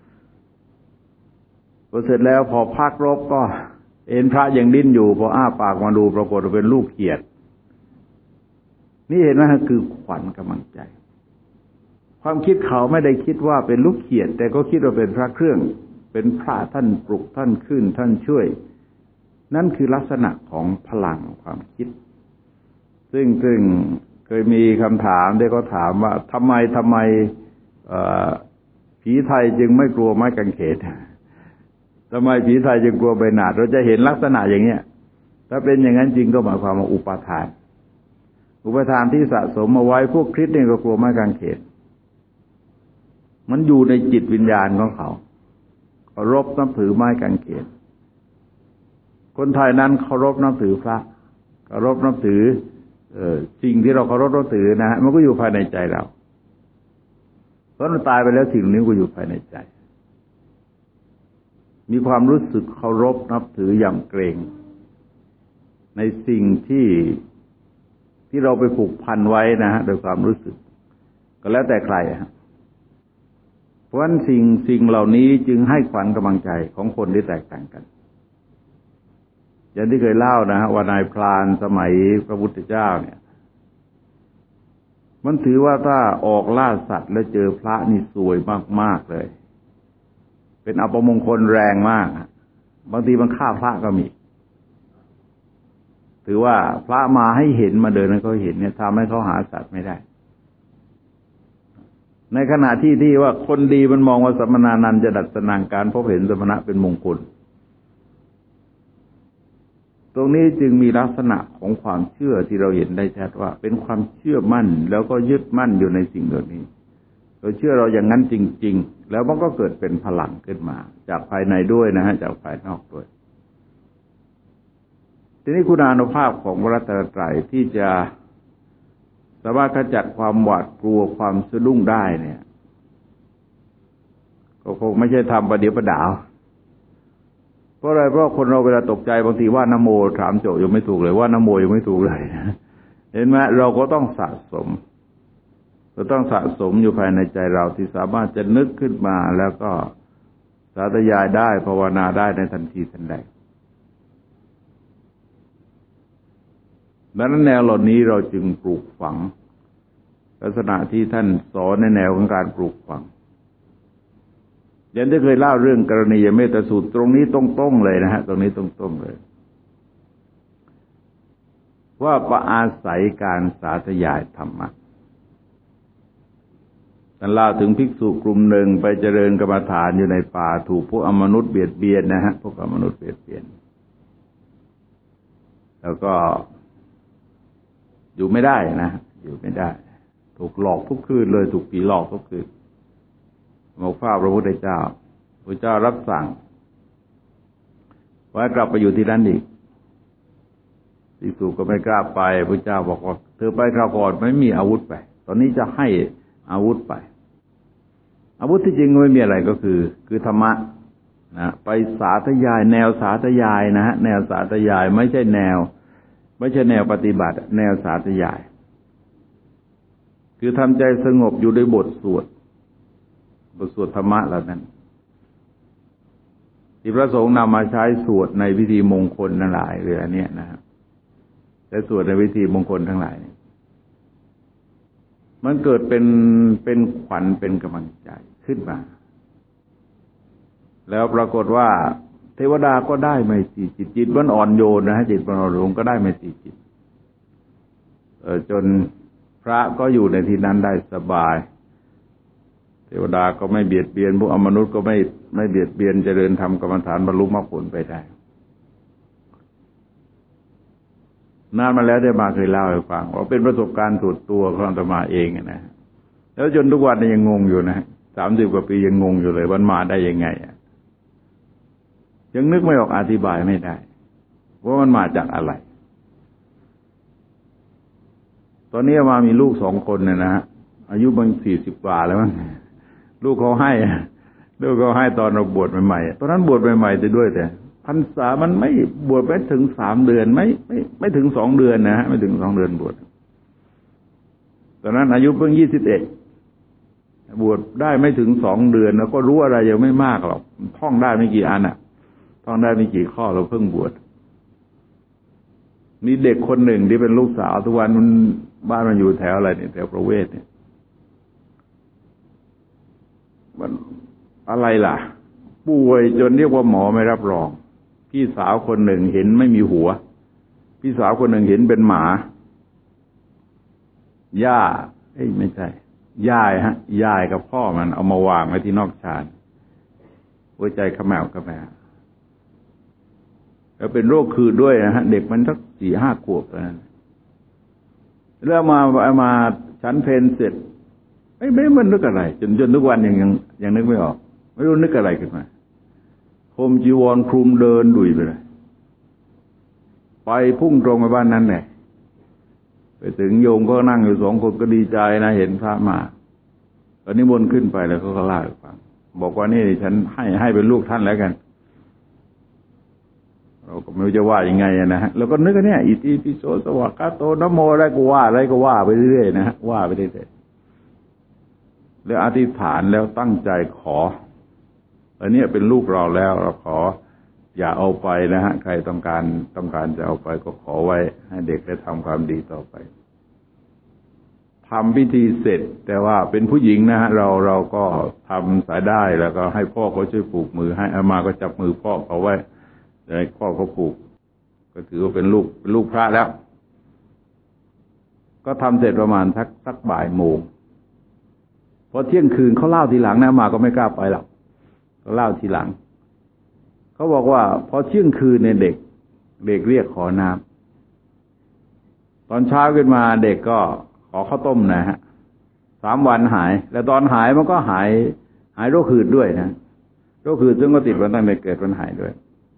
พอเสร็จแล้วพอพักรบก็เห็นพระยังดิ้นอยู่พออ้าปากมาดูปรากฏว่าเป็นลูกเขียดนี่เห็นไหมคือขวัญกำลังใจความคิดเขาไม่ได้คิดว่าเป็นลูกเขียดแต่ก็คิดว่าเป็นพระเครื่องเป็นพระท่านปลุกท่านขึ้นท่านช่วยนั่นคือลักษณะของพลังความคิดซึ่งซึ่งเคยมีคำถามที่เขาถามว่าทำไมทำไมผีไทยจึงไม่กลัวไม้กางเขนทำไมผีไทยจึงกลัวใบหนาดเราจะเห็นลักษณะอย่างเนี้ยถ้าเป็นอย่างนั้นจริงก็หมายความว่าอุปาทานอุปาทานที่สะสมมาไว้พวกคริสต์เนี่ยก็กลัวไม้กางเขนมันอยู่ในจิตวิญญาณของเขาเคารพนับถือไม้กางเขนคนไทยนั้นเคารพนับถือพระเคารพนับถือเอ่อสิ่งที่เราเคารพนับถือนะฮะมันก็อยู่ภายในใจเราเพราะเราตายไปแล้วสิ่งนี้ก็อยู่ภายในใจมีความรู้สึกเคารพนับถือยำเกรงในสิ่งที่ที่เราไปผูกพันไว้นะฮะโดยความรู้สึกก็แล้วแต่ใครฮะเพราะฉะนั้นสิ่งสิ่งเหล่านี้จึงให้ขวัญกำลังใจของคนที่แตกต่างกันอย่างที่เคยเล่านะฮะว่านายพรานสมัยพระพุทธเจ้าเนี่ยมันถือว่าถ้าออกล่าสัตว์แล้วเจอพระนี่สวยมากๆเลยเป็นอัปมงคลแรงมากบางทีมันฆ่าพระก็มีถือว่าพระมาให้เห็นมาเดินให้เขาเห็นเนี่ยทำให้เขาหาสัตว์ไม่ได้ในขณะที่ที่ว่าคนดีมันมองว่าสมณานันท์จะดัดสนางการพบเห็นสมณะเป็นมงคลตรงนี้จึงมีลักษณะของความเชื่อที่เราเห็นได้ชัดว่าเป็นความเชื่อมั่นแล้วก็ยึดมั่นอยู่ในสิ่งเหล่านี้เราเชื่อเราอย่างนั้นจริงๆแล้วมันก็เกิดเป็นพลังขึ้นมาจากภายในด้วยนะฮะจากภายนอกด้วยทีนี้คุณานุภาพของพระรัตนตรัยที่จะสามารถขจัดความหวาดกลัวความสะดุ้งได้เนี่ยก็คงไม่ใช่ทำประเดี๋ยวประดาวเพราะอะไรเพราะคนเราเวลาตกใจบางทีว่านะโมถามโจยังไม่ถูกเลยว่านะโมยังไม่ถูกเลยเห็นไหมเราก็ต้องสะสมเราต้องสะสมอยู่ภายในใจเราที่สามารถจะนึกขึ้นมาแล้วก็สาธยายได้ภาวนาได้ในทันทีทันใดดังนั้นแนวเหล่านี้เราจึงปลูกฝังลักษณะที่ท่านสอนในแนวของการปลูกฝังอย่างที่เคยเล่าเรื่องกรณียเมตสูตรตรงนี้ตรงๆเลยนะฮะตรงนี้ตรงๆเลยว่าประอาศัยการสาธยายธรรมะท่านเล่าถึงภิกษุกลุ่มหนึ่งไปเจริญกรรมฐานอยู่ในป่าถูกพวกอมนุษย์เบียดเบียนนะฮะพวกอมนุษย์เบียดเบียนแล้วก็อยู่ไม่ได้นะอยู่ไม่ได้ถูกหลอกทุกคืนเลยถูกผีหลอกทุกคืนมาเฝ้าพระพุทธเจ้าพระเจ้ารับสั่งว่ากลับไปอยู่ที่นั่นอีกภิกษุก็ไม่กล้าไปพระเจ้าบอกว่าเธอไปคราวก่อนไม่มีอาวุธไปตอนนี้จะให้อาวุธไปอาวุธที่จริงไม่มีอะไรก็คือคือธรรมะนะไปสาธยายแนวสาธยายนะฮะแนวสาธยายไม่ใช่แนวไม่ใช่แนวปฏิบัติแนวสาธยายคือทำใจสงบอยู่ในบทสวดบทสวดธรรมะเหล่านั้นที่พระสงฆ์นำมาใช้สวดในพิธีมงคลทั้งหลายหรืออันเนี้ยนะครับแต่สวดในพิธีมงคลทั้งหลายมันเกิดเป็นเป็นขวัญเป็นกำลังใจขึ้นมาแล้วปรากฏว่าเทวดาก็ได้ไมตรีจิตจิตมันอ่อนโยนนะฮะจิตมันอ่อนโยนก็ได้ไมตรีจิตเออจนพระก็อยู่ในที่นั้นได้สบายเทวดาก็ไม่เบียดเบียนพวกอมนุษย์ก็ไม่ไม่เบียดเบียนเจริญธรรมกรรมฐานบรรลุมรรคผลไปได้นานมาแล้วได้มาเคยเล่าให้ฟังว่าเป็นประสบการณ์ส่วนตัวของอาตมาเองนะแล้วจนทุกวันนี้ยังงงอยู่นะสามสิบกว่าปียังงงอยู่เลยมันมาได้ยังไงยังนึกไม่ออกอธิบายไม่ได้ว่ามันมาจากอะไรตอนนี้มามีลูกสองคนเนี่ยนะฮะอายุบางสี่สิบกว่าแล้วมั้งลูกเขาให้ลูกเขาให้ตอนเราบวชใหม่ๆตอนนั้นบวชใหม่ๆแต่ด้วยแต่พรรษามันไม่บวชไม่ถึงสามเดือนไม่ไม่ไม่ถึงสองเดือนนะฮะไม่ถึงสองเดือนบวชตอนนั้นอายุเพิ่งยี่สิบเอ็ดบวชได้ไม่ถึงสองเดือนแล้วก็รู้อะไรยังไม่มากหรอกท่องได้ไม่กี่อันอ่ะท่องได้ไม่กี่ข้อเราเพิ่งบวชมีเด็กคนหนึ่งที่เป็นลูกสาวทุกวันมันบ้านมันอยู่แถวอะไรเนี่ยแถวประเวศเนี่ยมันอะไรล่ะป่วยจนเรียกว่าหมอไม่รับรองพี่สาวคนหนึ่งเห็นไม่มีหัวพี่สาวคนหนึ่งเห็นเป็นหมาย่าเอ้ยไม่ใช่ย่ายฮะย่ายกับพ่อมันเอามาวางไว้ที่นอกชานหัวใจขมแมวขมแมวแล้วเป็นโรคคืดด้วยนะฮะเด็กมันสักสี่ห้าขวบนะแล้วมามาฉันเพลเสร็จไม่ไม่มันนึกอะไรจนจนทุกวันยังยังยังนึกไม่ออกไม่รู้นึกอะไรขึ้นมาโคมจีวรคลุมเดินดุยไปเลยไปพุ่งตรงไปบ้านนั้นเลยไปถึงโยมก็นั่งอยู่สองคนก็ดีใจนะเห็นพระมาตอนนี้บนขึ้นไปแล้วเขาก็เล่าให้ฟังบอกว่านี่ฉันให้ให้เป็นลูกท่านแล้วกันเราก็ไม่รู้จะว่ายังไงนะฮะแล้วก็นึกว่าเนี่ยอิติปิโสสวากขาโตนะโมอะไรก็ว่าอะไรก็ว่าไปเรื่อยๆนะฮะว่าไปเรื่อยๆแล้วอธิษฐานแล้วตั้งใจขออันนี้เป็นลูกเราแล้วเราขออย่าเอาไปนะฮะใครต้องการต้องการจะเอาไปก็ขอไว้ให้เด็กได้ทำความดีต่อไปทำพิธีเสร็จแต่ว่าเป็นผู้หญิงนะฮะเราเราก็ทำสายได้แล้วก็ให้พ่อเขาช่วยผูกมือให้อามาก็จับมือพ่อเขาไว้ให้พ่อเขาผูกก็ถือว่าเป็นลูกเป็นลูกพระแล้วก็ทำเสร็จประมาณสักสักบ่ายโมงพอเที่ยงคืนเขาเล่าทีหลังนะอามาก็ไม่กล้าไปหรอกเขาเล่าทีหลังเขาบอกว่าพอเที่ยงคืนเนี่ยเด็กเด็กเรียกขอน้ำตอนเช้าขึ้นมาเด็กก็ขอข้าวต้มนะฮะสามวันหายแล้วตอนหายมันก็หายหายโรคหืดด้วยนะโรคหืดซึ่งก็ติดมาตั้งแต่เกิดมันหายด้วย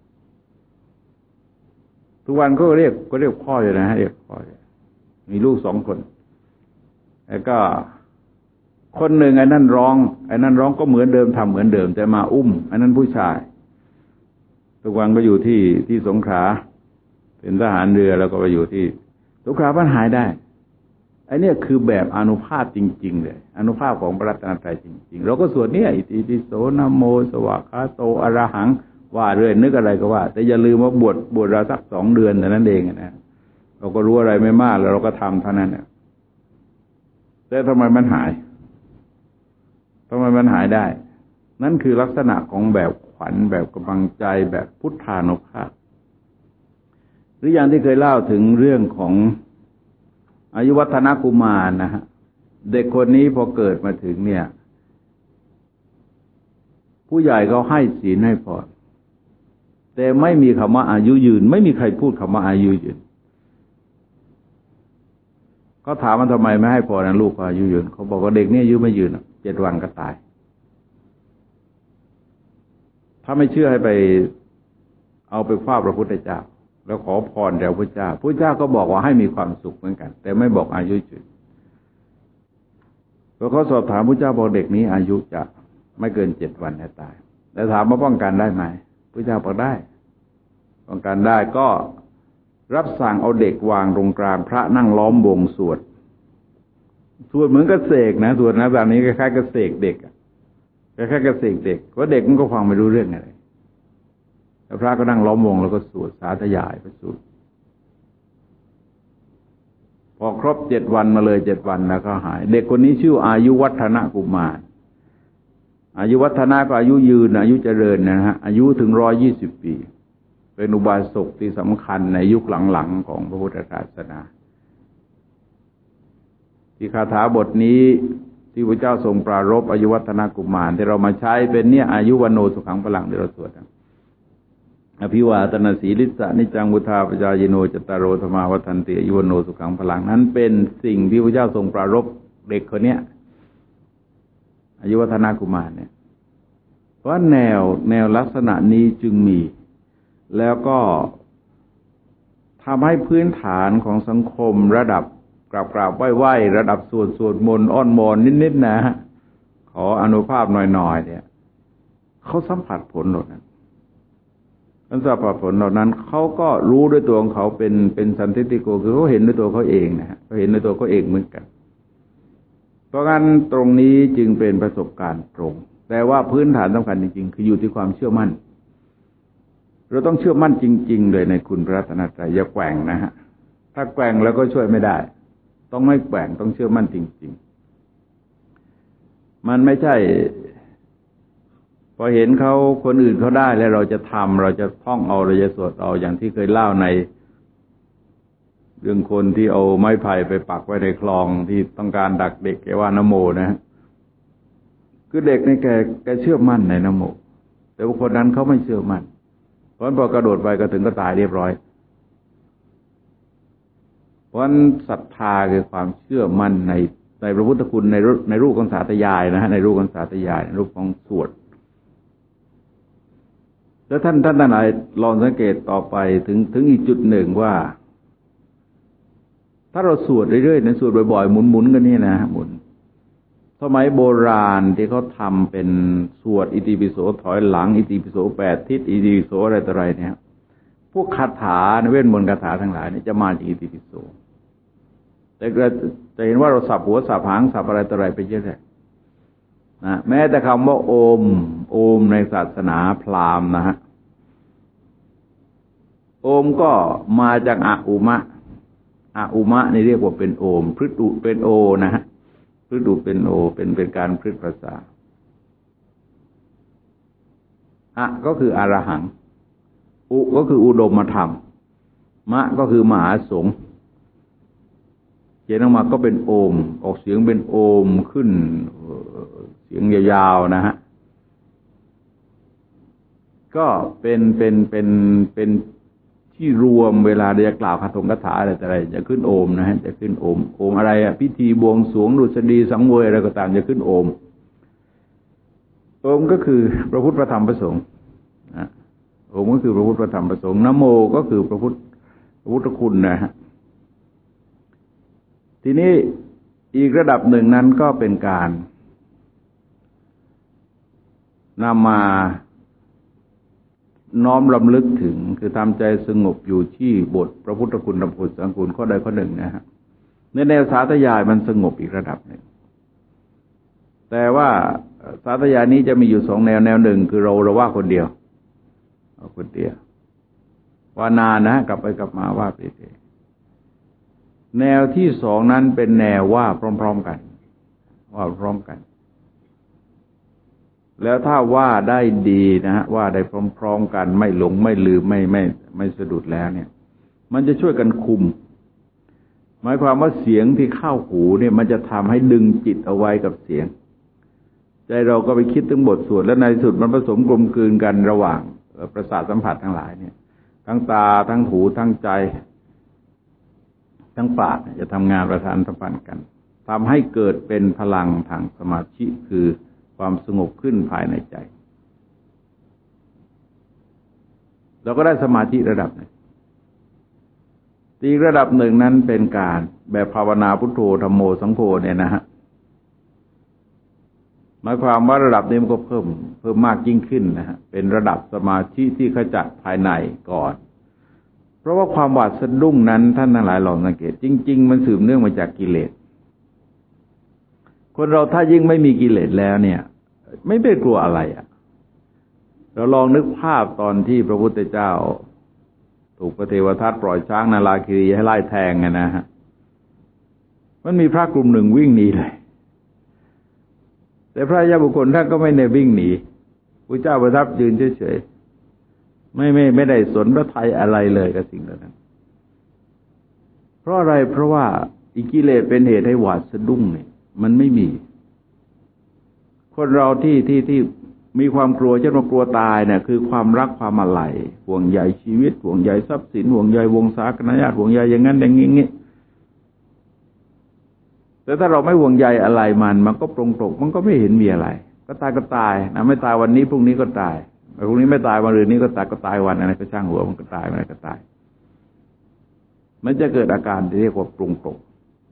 ทุกวันก็เรียกก็เรียกพ่ออยู่นะฮะเรียกพ่อมีลูกสองคนแล้วก็คนหนึ่งไอ้นั่นร้องไอ้นั่นร้องก็เหมือนเดิมทำเหมือนเดิมแต่มาอุ้มไอ้นั่นผู้ชายทุกวันก็อยู่ที่ที่สงขลาเป็นทหารเรือแล้วก็ไปอยู่ที่สงขลามันหายได้ไอ้นี่คือแบบอานุภาพจริงๆเลยอานุภาพของพระรัตนตรัยจริงๆเราก็สวดเนี่ยอิติปิโสนะโมสวากขาโตอะระหังว่าเรื่อยนึกอะไรก็ว่าแต่อย่าลืมว่าบวชบวชเราสักสองเดือนแต่นั้นเองนะเราก็รู้อะไรไม่มากแล้วเราก็ทำเท่านั้นเนี่ยแต่ทำไมมันหายทำไมมันหายได้นั่นคือลักษณะของแบบขวัญแบบกำลังใจแบบพุทธานุภาพหรืออย่างที่เคยเล่าถึงเรื่องของอายุวัฒนกุมารนะฮะเด็กคนนี้พอเกิดมาถึงเนี่ยผู้ใหญ่เขาให้ศีลให้พรแต่ไม่มีคำว่าอายุยืนไม่มีใครพูดคำว่าอายุยืนเขาถามว่าทำไมไม่ให้พรนะลูกอายุยืนเขาบอกว่าเด็กนี่อายุไม่ยืนเจ็ดวันก็ตายถ้าไม่เชื่อให้ไปเอาไปฝ้าพระพุทธเจ้าแล้วขอพรจากพระเจ้าพระเจ้าก็บอกว่าให้มีความสุขเหมือนกันแต่ไม่บอกอายุยืนพอเขาสอบถามพระเจ้าบอกเด็กนี้อายุจะไม่เกินเจ็ดวันให้ตายแต่ถามว่าป้องกันได้ไหมพระเจ้าบอกได้ป้องกันได้ก็รับสั่งเอาเด็กวางตรงกลางพระนั่งล้อมวงสวดสวดเหมือนกับเสกนะสวดนะแบบนี้คล้ายๆกับเสกเด็กคล้ายๆกับเสกเด็กเพราะเด็กมันก็ฟังไม่รู้เรื่องอะไรแล้วพระก็นั่งล้อมวงแล้วก็สวดสาธยายไปสวดพอครบเจ็ดวันมาเลยเจ็ดวันแล้วก็หายเด็กคนนี้ชื่ออายุวัฒนกุมารอายุวัฒนะก็อายุยืนอายุเจริญนะฮะอายุถึงร้อยยี่สิบปีเป็นอุบาสกที่สำคัญในยุคหลังๆของพระพุทธศาสนาที่คาถาบทนี้ที่พระเจ้าทรงปรารภอายุวัฒนกุมารที่เรามาใช้เป็นเนี่ยอายุวันโนสุขังพลังที่เราสวดอภิวาทนาสีลิสะนิจังวุธาปจายโนจตารโรธรรมาวัฏันติอายุวันโนสุขังพลังนั้นเป็นสิ่งที่พระเจ้าทรงปรารภเด็กคนเนี้ยอายุวัฒนกุมารเนี่ยเพราะแนวแนวลักษณะนี้จึงมีแล้วก็ทำให้พื้นฐานของสังคมระดับกราบกราบไหว้ไหว้ระดับสวดสวดมนต์อ้อนวอนนิดๆนะขออนุภาพหน่อยๆเนี่ยเขาสัมผัสผลเหล่านั้นสัมผัสผลเหล่านั้นเขาก็รู้ด้วยตัวของเขาเป็นเป็นสันทิฏฐิโกคือเขาเห็นด้วยตัวเขาเองนะฮะเขาเห็นด้วยตัวเขาเองเหมือนกันเพราะงั้นตรงนี้จึงเป็นประสบการณ์ตรงแต่ว่าพื้นฐานสำคัญจริงๆคืออยู่ที่ความเชื่อมั่นเราต้องเชื่อมั่นจริงๆเลยในคุณพระรัตนตรัยอย่าแกว่งนะฮะถ้าแกว่งแล้วก็ช่วยไม่ได้ต้องไม่แกว่งต้องเชื่อมั่นจริงๆมันไม่ใช่พอเห็นเขาคนอื่นเขาได้แล้วเราจะทำเราจะท่องเอาเราจะสวดเอาอย่างที่เคยเล่าในเรื่องคนที่เอาไม้ไผ่ไปปักไว้ในคลองที่ต้องการดักเด็กแกว่านโมนะฮะคือเด็กในแกแกเชื่อมั่นในนโมแต่ว่าคนนั้นเขาไม่เชื่อมั่นเพราะพอกระโดดไปก็ถึงก็ตายเรียบร้อยเพราะศรัทธาคือความเชื่อมั่นในในพระพุทธคุณในรูปในรูปของสาธยายนะฮะในรูปของสาธยายในรูปของสวดแล้วท่านท่านท่านไหนลองสังเกตต่อไปถึงถึงอีกจุดหนึ่งว่าถ้าเราสวดเรื่อยๆในสวดบ่อยๆหมุนๆกันนี่นะหมุนสมัยโบราณที่เขาทำเป็นสวดอิติปิโสถอยหลังอิติปิโสแปดทิศอิติปิโสอะไรต่ออะไรเนี่ยพวกคาถาเวทมนต์คาถาทั้งหลายนี่จะมาจากอิติปิโสแต่ก็จะเห็นว่าเราสับหัวสับหางสับอะไรต่ออะไรไปเยอะเลยนะแม้แต่คำว่าโอมโอมในศาสนาพราหมณ์นะฮะโอมก็มาจากอะอุมะอะอุมะนี่เรียกว่าเป็นโอมพฤตุเป็นโอนะฮะพฤตุเป็นโอเป็นเป็นการพฤติภาษาอะก็คืออรหังอุก็คืออุดมธรรมมะก็คือมหาสงฆ์เขียนออกมาก็เป็นโอมออกเสียงเป็นโอมขึ้นเสียงยาวๆนะฮะก็เป็นเป็นเป็นเป็นที่รวมเวลาจะกล่าวคาถงคาถาอะไรแต่อะไรจะขึ้นโอมนะฮะจะขึ้นโอมโอมอะไรอ่ะพิธีบวงสรวงดุษฎีสังเวยอะไรก็ตามจะขึ้นโอมโอมก็คือพระพุทธพระธรรมพระสงฆ์นะโอมก็คือพระพุทธพระธรรมพระสงฆ์นะโมก็คือพระพุทธพระพุทธคุณนะฮะทีนี้อีกระดับหนึ่งนั้นก็เป็นการนำมาน้อมรำลึกถึงคือทำใจสงบอยู่ที่บทพระพุทธคุณธรรมคุณสังฆคุณข้อใดข้อหนึ่งนะฮะในแนวสาธยายมันสงบอีกระดับหนึ่งแต่ว่าสาธยายนี้จะมีอยู่สองแนวแนวหนึ่งคือเราเราว่าคนเดียวเอาคนเดียวว่านานนะกลับไปกลับมาว่าไปเรื่อยแนวที่สองนั้นเป็นแนวว่าพร้อมๆกันว่าพร้อมกันแล้วถ้าว่าได้ดีนะฮะว่าได้พร้อมๆกันไม่หลงไม่ลืมไม่ไม่ไม่สะดุดแล้วเนี่ยมันจะช่วยกันคุมหมายความว่าเสียงที่เข้าหูเนี่ยมันจะทำให้ดึงจิตเอาไว้กับเสียงใจเราก็ไปคิดถึงบทสวดแล้วในที่สุดมันผสมกลมกลืนกันระหว่างประสาทสัมผัสทั้งหลายเนี่ยทั้งตาทั้งหูทั้งใจทั้งปากจะทำงานประสานสัมพันธ์กันทำให้เกิดเป็นพลังทางสมาธิคือความสงบขึ้นภายในใจเราก็ได้สมาธิระดับหนึ่งอีกระดับหนึ่งนั้นเป็นการแบบภาวนาพุทโธธัมโมสังโฆเนี่ยนะฮะหมายความว่าระดับนี้มันก็เพิ่มเพิ่มมากยิ่งขึ้นนะฮะเป็นระดับสมาธิที่ขจัดภายในก่อนเพราะว่าความหวาดสะดุ้งนั้นท่านทั้งหลายลองสังเกตจริงๆมันสืบเนื่องมาจากกิเลสคนเราถ้ายิ่งไม่มีกิเลสแล้วเนี่ยไม่ได้กลัวอะไรอ่ะเราลองนึกภาพตอนที่พระพุทธเจ้าถูกพระเทวทัตปล่อยช้างนาลาคีรีให้ไล่แทงไงนะฮะมันมีพระกลุ่มหนึ่งวิ่งหนีเลยแต่พระยาบุคคลท่านก็ไม่ได้วิ่งหนีพระเจ้าประทับยืนเฉยๆไม่ไม่ไม่ได้สนพระทัยอะไรเลยกับสิ่งเหล่านั้นเพราะอะไรเพราะว่าอิกิเลสเป็นเหตุให้หวาดสะดุ้งเนี่ยมันไม่มีคนเราที่ที่ที่มีความกลัวเช่นว่ากลัวตายเนี่ยคือความรักความอะไรห่วงใยชีวิตห่วงใยทรัพย์สินห่วงใยวงศาคณะญาติห่วงใยอย่างนั้นอย่างนี้แต่ถ้าเราไม่ห่วงใยอะไรมันมันก็ปรงตกมันก็ไม่เห็นมีอะไรก็ตายก็ตายนะไม่ตายวันนี้พรุ่งนี้ก็ตายพรุ่งนี้ไม่ตายวันอื่นนี้ก็ตายก็ตายวันอะไรก็ช่างหัวมันก็ตายมันก็ตายมันจะเกิดอาการที่เรียกว่าปรุงตก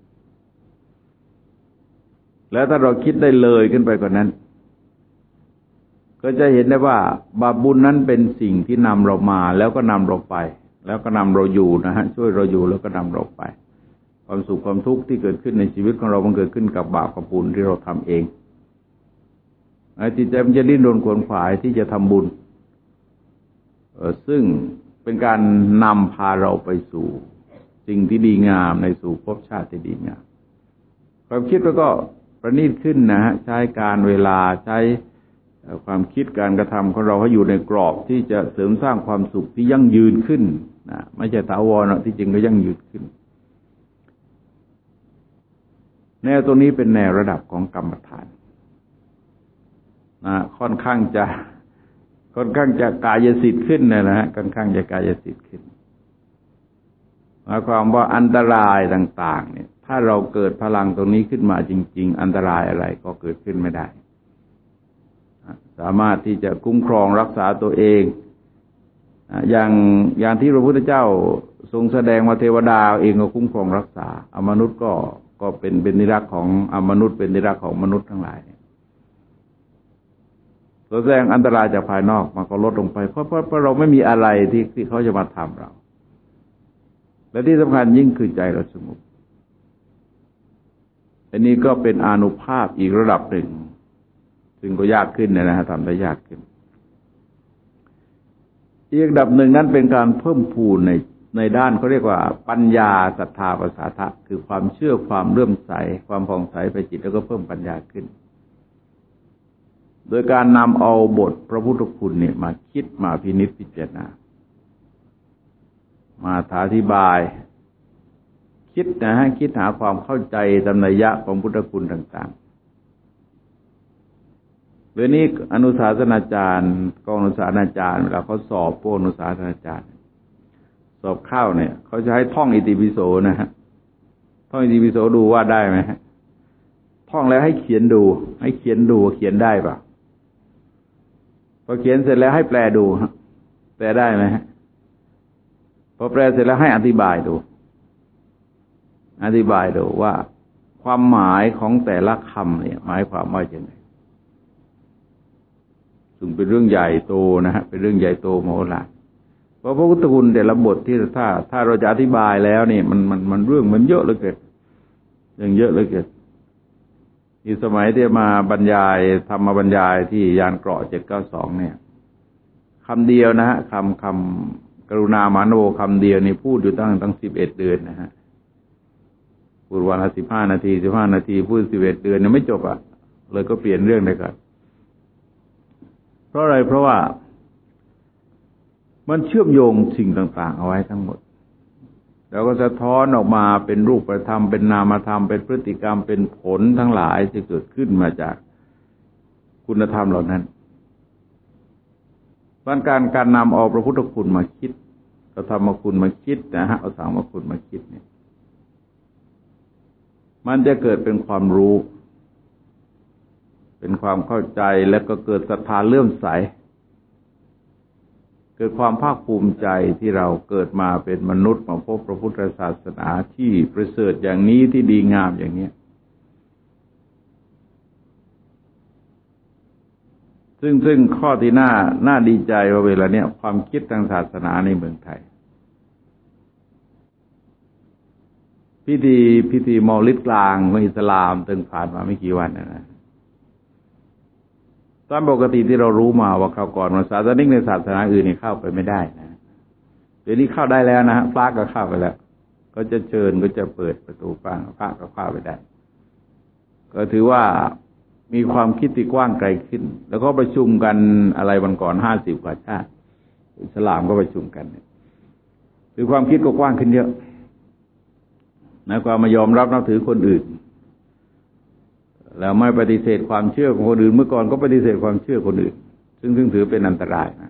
แล้วถ้าเราคิดได้เลยขึ้นไปกว่านั้นก็จะเห็นได้ว่าบาปบุญนั้นเป็นสิ่งที่นำเรามาแล้วก็นำเราไปแล้วก็นำเราอยู่นะฮะช่วยเราอยู่แล้วก็นำเราไปความสุขความทุกข์ที่เกิดขึ้นในชีวิตของเรามันเกิดขึ้นกับบาปกับบุญที่เราทำเองจิตใจมันจะดิ้นรนขวนขวายที่จะทำบุญซึ่งเป็นการนำพาเราไปสู่สิ่งที่ดีงามในสู่ภพชาติที่ดีงามความคิดแล้วก็ประณีตขึ้นนะฮะใช้การเวลาใช้ความคิดการกระทำของเราให้อยู่ในกรอบที่จะเสริมสร้างความสุขที่ยั่งยืนขึ้นนะไม่ใช่ถาวรนะที่จริงก็ยั่งยืนขึ้นแนวตรงนี้เป็นแนวระดับของกรรมฐานนะค่อนข้างจะค่อนข้างจะกายสิทธิ์ขึ้นนะฮะค่อนข้างจะกายสิทธิ์ขึ้นหมายความว่าอันตรายต่างๆเนี่ยถ้าเราเกิดพลังตรงนี้ขึ้นมาจริงๆอันตรายอะไรก็เกิดขึ้นไม่ได้สามารถที่จะคุ้มครองรักษาตัวเองอย่างอย่างที่พระพุทธเจ้าทรงแสดงว่าเทวดาเองก็คุ้มครองรักษาอมนุษย์ก็ก็เป็นเป็นนิรักของอมนุษย์เป็นนิรักของมนุษย์ทั้งหลายตัวแสดงอันตรายจากภายนอกมันก็ลดลงไปเพราะเพราะเพราะเราไม่มีอะไรที่ที่เขาจะมาทำเราและที่สำคัญยิ่งคือใจเราสงบอันนี้ก็เป็นอานุภาพอีกระดับหนึ่งซึ่งก็ยากขึ้นนะฮะทำได้ยากขึ้นอีกระดับหนึ่งนั้นเป็นการเพิ่มพูนในในด้านเขาเรียกว่าปัญญาศรัทธาประสาทะคือความเชื่อความเลื่อมใสความผ่องใสไปจิตแล้วก็เพิ่มปัญญาขึ้นโดยการนำเอาบทพระพุทธคุณเนี่ยมาคิดมาพินิจพิจารณามาอธิบายคิดนะฮะคิดหาความเข้าใจตามนัยยะของพุทธคุณต่างๆเรื่องนี้อนุสาสนาจารย์กองอนุสาสนาจารย์เวลาเขาสอบพวกอนุสาสนาจารย์สอบเข้าเนี่ยเขาจะให้ท่องอิติปิโสนะฮะท่องอิติปิโสดูว่าได้ไหมฮะท่องแล้วให้เขียนดูให้เขียนดูเขียนได้ป่ะพอเขียนเสร็จแล้วให้แปลดูแปลได้ไหมฮะพอแปลเสร็จแล้วให้อธิบายดูอธิบายดูว่าความหมายของแต่ละคำเนี่ยหมายความว่าอย่างไรซึ่งเป็นเรื่องใหญ่โตนะฮะเป็นเรื่องใหญ่โตมโหฬารเพราะพระพุทธคุณแต่ละบทที่ถ้าถ้าเราจะอธิบายแล้วนี่มันมันมันเรื่องมันเยอะเหลือเกินอย่างเยอะเหลือเกินอีสมัยที่มาบรรยายธรรมบรรยายที่ยานเกราะเจ็ดเก้าสองเนี่ยคำเดียวนะฮะคำคำกรุณามาโนคำเดียวนี่พูดอยู่ตั้งตั้งสิบเอ็ดเดือนนะฮะพูดวันละสิบห้านาทีสิบห้านาทีพูดสิบเอ็ดเดือนยังไม่จบอ่ะเลยก็เปลี่ยนเรื่องเลยครับเพราะอะไรเพราะว่ามันเชื่อมโยงสิ่งต่างๆเอาไว้ทั้งหมดแล้วก็สะท้อนออกมาเป็นรูปธรรมเป็นนามธรรมเป็นพฤติกรรมเป็นผลทั้งหลายที่เกิดขึ้นมาจากคุณธรรมเหล่านั้นการการการนำเอาพระพุทธคุณมาคิดเอาธรรมคุณมาคิดนะฮะเอาสังฆคุณมาคิดเนี่ยมันจะเกิดเป็นความรู้เป็นความเข้าใจแล้วก็เกิดศรัทธาเลื่อมใสเกิดความภาคภูมิใจที่เราเกิดมาเป็นมนุษย์มาพบพระพุทธศาสนาที่ประเสริฐอย่างนี้ที่ดีงามอย่างนี้ซึ่งซึ่งข้อที่น่าน่าดีใจว่าเวลาเนี้ยความคิดทางศาสนาในเมืองไทยพิธีพิธีมอลิดกลางของอิสลามตึงผ่านมาไม่กี่วันนะนะตามปกติที่เรารู้มาว่าเข้าก่อนศาสนิกในศาสนาอื่นนี่เข้าไปไม่ได้นะเดี๋ยวนี้เข้าได้แล้วนะฮะพระก็เข้าไปแล้วก็จะเชิญก็จะเปิดประตูกว้างพระก็เข้าไปได้ก็ถือว่ามีความคิดที่กว้างไกลขึ้นแล้วก็ประชุมกันอะไรวันก่อนห้าสิบกว่าชาติอิสลามก็ประชุมกันถือความคิดก็กว้างขึ้นเยอะนะความมายอมรับนับถือคนอื่นแล้วไม่ปฏิเสธความเชื่อของคนอื่นเมื่อก่อนก็ปฏิเสธความเชื่อคนอื่นซึ่งซึ่งถือเป็นอันตรายนะ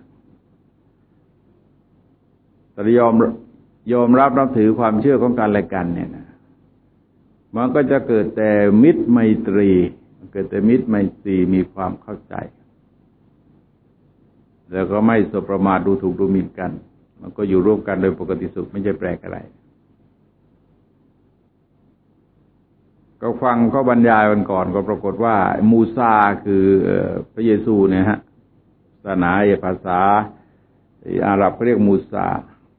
แต่ยอมยอมรับนับถือความเชื่อของกันและกันเนี่ยนะมันก็จะเกิดแต่มิตรไมตรีเกิดแต่มิตรไมตรีมีความเข้าใจแล้วก็ไม่สบประมาทดูถูกดูหมิ่นกันมันก็อยู่ร่วมกันโดยปกติสุขไม่ใช่แปลกอะไรก็ฟังเขาบรรยายวันก่อนก็ปรากฏว่ามูซาคือพระเยซูเนี่ยฮะศาสนาภาษาอาหรับเขาเรียกมูซา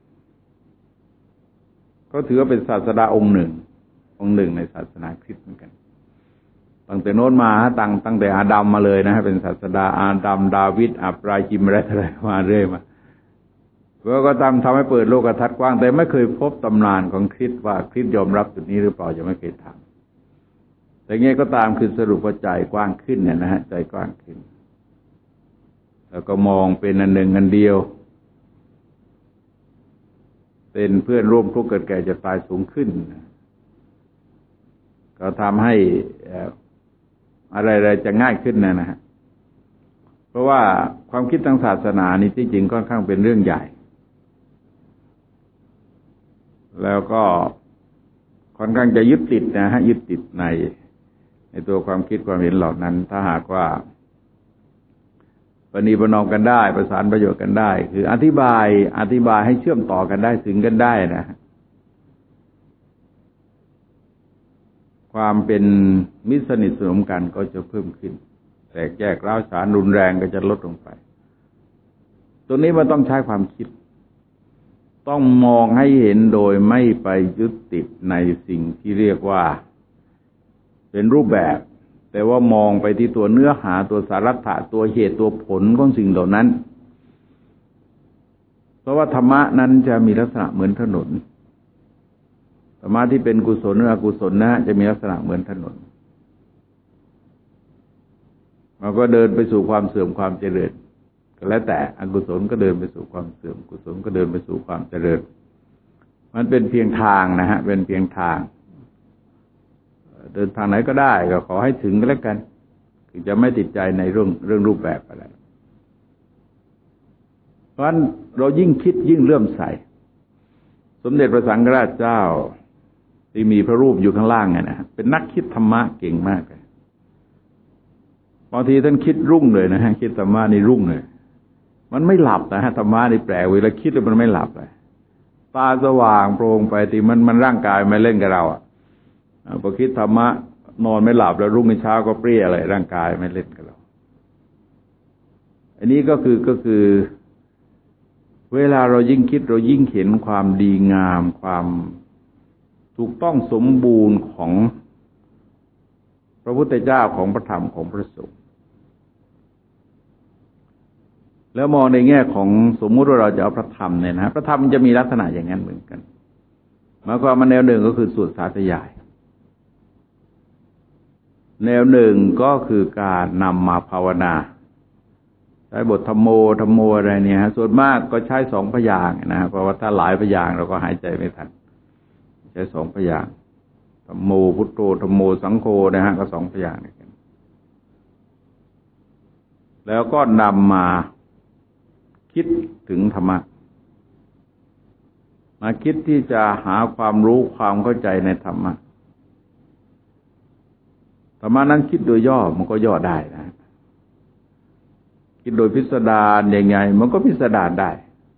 ก็ถือว่าเป็นศาสดาองค์หนึ่งองค์หนึ่งในศาสนาคริสต์เหมือนกันตั้งแต่โน้นมาตั้งตั้งแต่อาดัมมาเลยนะฮะเป็นศาสดาอาดัมดาวิดอับราฮิมอะไรอะไรมาเรื่อยมาแล้วก็ทำทำให้เปิดโลกทัศน์กว้างแต่ไม่เคยพบตำนานของคริสต์ว่าคริสต์ยอมรับจุดนี้หรือเปล่ายังไม่เคยถามแต่ไงก็ตามคือสรุปว่าใจกว้างขึ้นเนี่ยนะฮะใจกว้างขึ้นแล้วก็มองเป็นอันหนึ่งอันเดียวเป็นเพื่อนร่วมทุกข์เกิดแก่เจ็บตายสูงขึ้นก็ทำให้อะไรๆจะง่ายขึ้นนะนะฮะเพราะว่าความคิดทางศาสนานี่ที่จริงค่อนข้างเป็นเรื่องใหญ่แล้วก็ค่อนข้างจะยึดติดนะฮะยึดติดในในตัวความคิดความเห็นเหล่านั้นถ้าหากว่าประนีประนอมกันได้ประสานประโยชน์กันได้คืออธิบายอธิบายให้เชื่อมต่อกันได้ถึงกันได้นะความเป็นมิตรสนิทสนมกันก็จะเพิ่มขึ้นแตกแยกร้าวฉานรุนแรงก็จะลดลงไปตรงนี้มันต้องใช้ความคิดต้องมองให้เห็นโดยไม่ไปยึดติดในสิ่งที่เรียกว่าเป็นรูปแบบแต่ว่ามองไปที่ตัวเนื้อหาตัวสาระตัวเหตุตัวผลของสิ่งเหล่านั้นเพราะว่าธรรมะนั้นจะมีลักษณะเหมือนถนนธรรมะที่เป็นกุศลหรืออกุศลนะจะมีลักษณะเหมือนถนนมันก็เดินไปสู่ความเสื่อมความเจริญก็แล้วแต่อกุศลก็เดินไปสู่ความเสื่อมกุศลก็เดินไปสู่ความเจริญมันเป็นเพียงทางนะฮะเป็นเพียงทางเดินทางไหนก็ได้ก็ขอให้ถึงก็แล้วกันคือจะไม่ติดใจในเรื่องเรื่องรูปแบบอะไรเพราะฉะนั้นเรายิ่งคิดยิ่งเลื่อมใสสมเด็จพระสังฆราชเจ้าที่มีพระรูปอยู่ข้างล่างไงนะเป็นนักคิดธรรมะเก่งมากเลยบางทีท่านคิดรุ่งเลยนะฮะคิดธรรมะนี่รุ่งเลยมันไม่หลับนะฮะธรรมะนี่แปลกเวลาคิดแล้วมันไม่หลับเลยตาสว่างโปร่งไปที่มันมันร่างกายไม่เล่นกับเราอ่ะพอคิดธรรมะนอนไม่หลับแล้วรุ่งเช้าก็เปรี้ยอะไรร่างกายไม่เล่นกับเราอันนี้ก็คือก็คือเวลาเรายิ่งคิดเรายิ่งเห็นความดีงามความถูกต้องสมบูรณ์ของพระพุทธเจ้าของพระธรรมของพระสงฆ์แล้วมองในแง่ของสมมุติว่าเราจะเอาพระธรรมเนี่ยนะพระธรรมจะมีลักษณะอย่างนั้นเหมือนกันหมายความว่าแนวหนึ่งก็คือสวดสาธยายแนวหนึ่งก็คือการนำมาภาวนาใช้บทธัมโมธัมโมอะไรเนี่ยฮะส่วนมากก็ใช้สองพยางค์นะเพราะว่าถ้าหลายพยางค์เราก็หายใจไม่ทันใช้สองพยางค์ธัมโมพุทโธธัมโมสังโฆนะฮะก็สองพยางค์นี่กันแล้วก็นำมาคิดถึงธรรมะมาคิดที่จะหาความรู้ความเข้าใจในธรรมะธรรมะนั้นคิดโดยย่อมันก็ย่อได้นะคิดโดยพิสดารยังไงมันก็พิสดารได้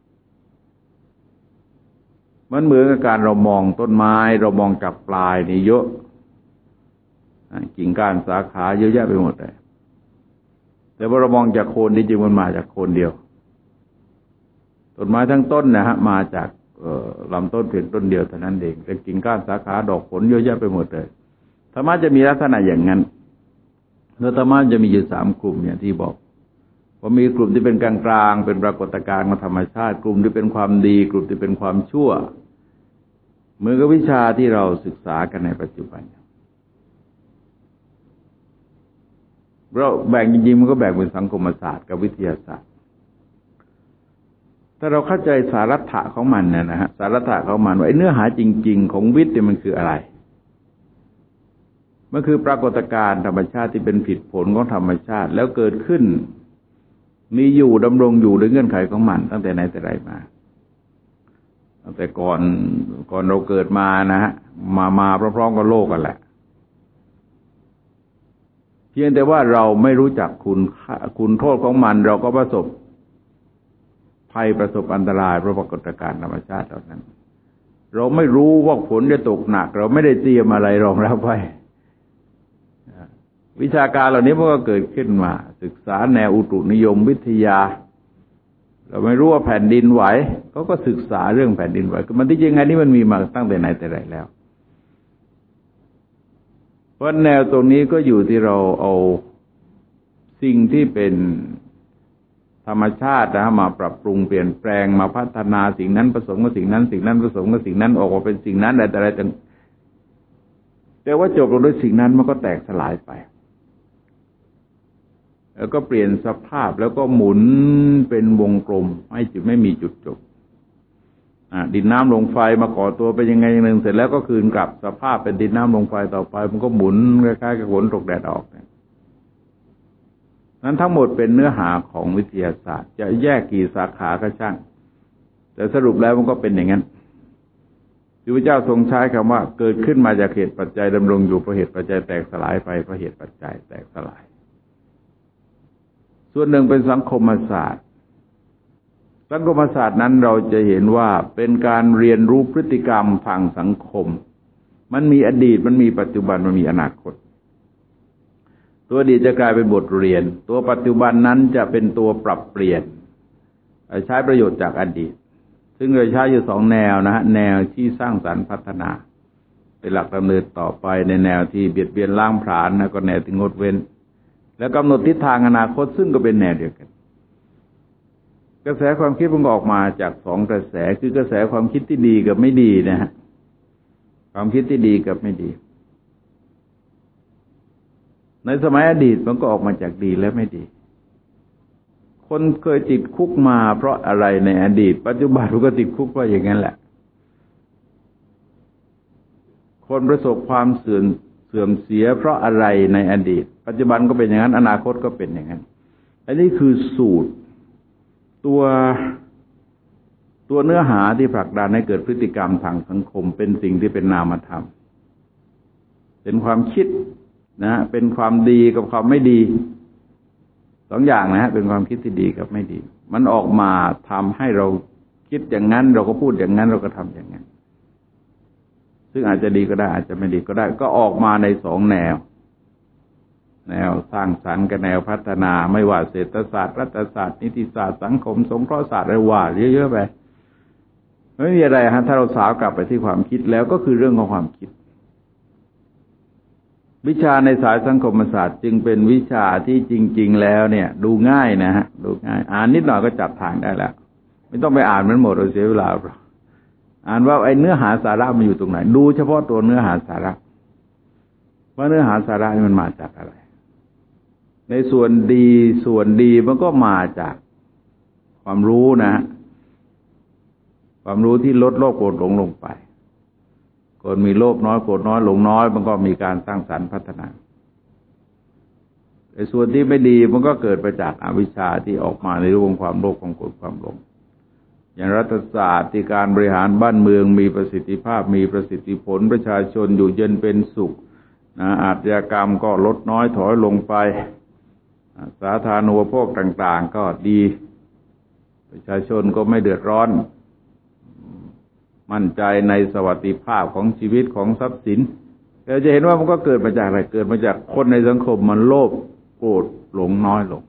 มันเหมือนกับการเรามองต้นไม้เรามองจากปลายนี่เยอะกิ่งก้านสาขาเยอะแยะไปหมดเลยแต่พอเรามองจากโคนจริงๆมันมาจากโคนเดียวต้นไม้ทั้งต้นนะฮะมาจากลำต้นเพียงต้นเดียวเท่านั้นเองแต่กิ่งก้านสาขาดอกผลเยอะแยะไปหมดเลยธรรมะจะมีลักษณะอย่างนั้นแล้วธรรมะจะมีอยู่สามกลุ่มอย่างที่บอกว่ามีกลุ่มที่เป็นกลางๆเป็นปรากฏการณ์ของธรรมชาติกลุ่มที่เป็นความดีกลุ่มที่เป็นความชั่วเหมือนกับวิชาที่เราศึกษากันในปัจจุบันเราแบ่งจริงๆมันก็แบ่งเป็นสังคมศาสตร์กับวิทยาศาสตร์ถ้าเราเข้าใจสาระของมันเนี่ยนะฮะสาระของมันว่าไอ้เนื้อหาจริงๆของวิทย์เนี่ยมันคืออะไรมันคือปรากฏการณ์ธรรมชาติที่เป็นผลผลของธรรมชาติแล้วเกิดขึ้นมีอยู่ดำรงอยู่ด้วยเงื่อนไขของมันตั้งแต่ไหนแต่ไรมาแต่ก่อนก่อนเราเกิดมานะฮะมามาพร้อมๆกับโลกกันแหละเพียงแต่ว่าเราไม่รู้จักคุณคุณโทษของมันเราก็ประสบภัยประสบอันตรายเพราะปรากฏการณ์ธรรมชาติเหล่านั้นเราไม่รู้ว่าฝนจะตกหนักเราไม่ได้เตรียมอะไรรองรับไว้วิชาการเหล่านี้มันก็เกิดขึ้นมาศึกษาแนวอุตุนิยมวิทยาเราไม่รู้ว่าแผ่นดินไหวเขาก็ศึกษาเรื่องแผ่นดินไหวมันที่จริงไงนี่มันมีมาตั้งแต่ไหนแต่ไรแล้วเพราะแนวตรงนี้ก็อยู่ที่เราเอาสิ่งที่เป็นธรรมชาตินะมาปรับปรุงเปลี่ยนแปลงมาพัฒนาสิ่งนั้นผสมกับสิ่งนั้นสิ่งนั้นผสมกับสิ่งนั้นออกมาเป็นสิ่งนั้นอะไรแต่อะไรแต่ว่าจบลงด้วยสิ่งนั้นมันก็แตกสลายไปแล้วก็เปลี่ยนสภาพแล้วก็หมุนเป็นวงกลมไม่จุดไม่มีจุดจบดินน้ำลมไฟมาก่อตัวเป็นยังไงอย่างหนึ่งเสร็จแล้วก็คืนกลับสภาพเป็นดินน้ำลมไฟต่อไปมันก็หมุนคล้ายๆกับฝนตกแดดออกนั้นทั้งหมดเป็นเนื้อหาของวิทยาศาสตร์จะแยกกี่สาขาก็ช่างแต่สรุปแล้วมันก็เป็นอย่างนั้นที่พระเจ้าทรงใช้คำว่าเกิดขึ้นมาจากเหตุปัจจัยดำรงอยู่เพราะเหตุปัจจัยแตกสลายไปเพราะเหตุปัจจัยแตกสลายส่วนหนึ่งเป็นสังคมศาสตร์สังคมศาสตร์นั้นเราจะเห็นว่าเป็นการเรียนรู้พฤติกรรมทางสังคมมันมีอดีตมันมีปัจจุบันมันมีอนาคตตัวอดีตจะกลายเป็นบทเรียนตัวปัจจุบันนั้นจะเป็นตัวปรับเปลี่ยนใช้ประโยชน์จากอดีตซึ่งเราใช้อยู่สองแนวนะฮะแนวที่สร้างสรรค์พัฒนาเป็นหลักดำเนินต่อไปในแนวที่เบียดเบียนล้างผลาญแล้วก็แนวที่งดเว้นแล้วกำหนดทิศทางอนาคตซึ่งก็เป็นแนวเดียวกันกระแสความคิดมันออกมาจากสองกระแสคือกระแสความคิดที่ดีกับไม่ดีนะฮะความคิดที่ดีกับไม่ดีในสมัยอดีตมันก็ออกมาจากดีและไม่ดีคนเคยติดคุกมาเพราะอะไรในอดีตปัจจุบันก็ติดคุกเพราะอย่างนั้นแหละคนประสบความเสื่อมเสื่อมเสียเพราะอะไรในอดีตปัจจุบันก็เป็นอย่างนั้นอนาคตก็เป็นอย่างนั้นอันนี้คือสูตรตัวตัวเนื้อหาที่ผลักดันให้เกิดพฤติกรรมทางสังคมเป็นสิ่งที่เป็นนามธรรมเป็นความคิดนะเป็นความดีกับความไม่ดีสองอย่างนะฮะเป็นความคิดที่ดีกับไม่ดีมันออกมาทำให้เราคิดอย่างนั้นเราก็พูดอย่างนั้นเราก็ทำอย่างนั้นซึ่งอาจจะดีก็ได้อาจจะไม่ดีก็ได้ก็ออกมาในสองแนวแนวสร้างสรรค์กับแนวพัฒนาไม่ว่าเศรษฐศาสตร์รัฐศาสตร์นิติศาสตร์สังคมสงเคราะห์ศาสตร์อะไรว่าเยอะๆไปไม่มีอะไรฮะถ้าเราสาวกลับไปที่ความคิดแล้วก็คือเรื่องของความคิดวิชาในสายสังคมศาสตร์จึงเป็นวิชาที่จริงๆแล้วเนี่ยดูง่ายนะฮะดูง่ายอ่านนิดหน่อยก็จับทางได้แล้วไม่ต้องไปอ่านมันหมดเราเสียเวลาอ่านว่าไอ้เนื้อหาสาระมันอยู่ตรงไหนดูเฉพาะตัวเนื้อหาสาระว่าเนื้อหาสาระนี่มันมาจากอะไรในส่วนดีส่วนดีมันก็มาจากความรู้นะความรู้ที่ลดโลภโกรธหลงลงไปคนมีโลภน้อยโกรธน้อยหลงน้อยมันก็มีการสร้างสรรค์พัฒนาแต่ส่วนที่ไม่ดีมันก็เกิดมาจากอวิชชาที่ออกมาในรูปของความโลภความโกรธความหลงอย่างรัฐศาสตร์ที่การบริหารบ้านเมืองมีประสิทธิภาพมีประสิทธิผลประชาชนอยู่เย็นเป็นสุขนะอาชญากรรมก็ลดน้อยถอยลงไปสาธารณูปโภคต่างๆก็ดีประชาชนก็ไม่เดือดร้อนมั่นใจในสวัสดิภาพของชีวิตของทรัพย์สินเราจะเห็นว่ามันก็เกิดมาจากอะไรเกิดมาจากคนในสังคมมันโลภโกรธหลงน้อยลง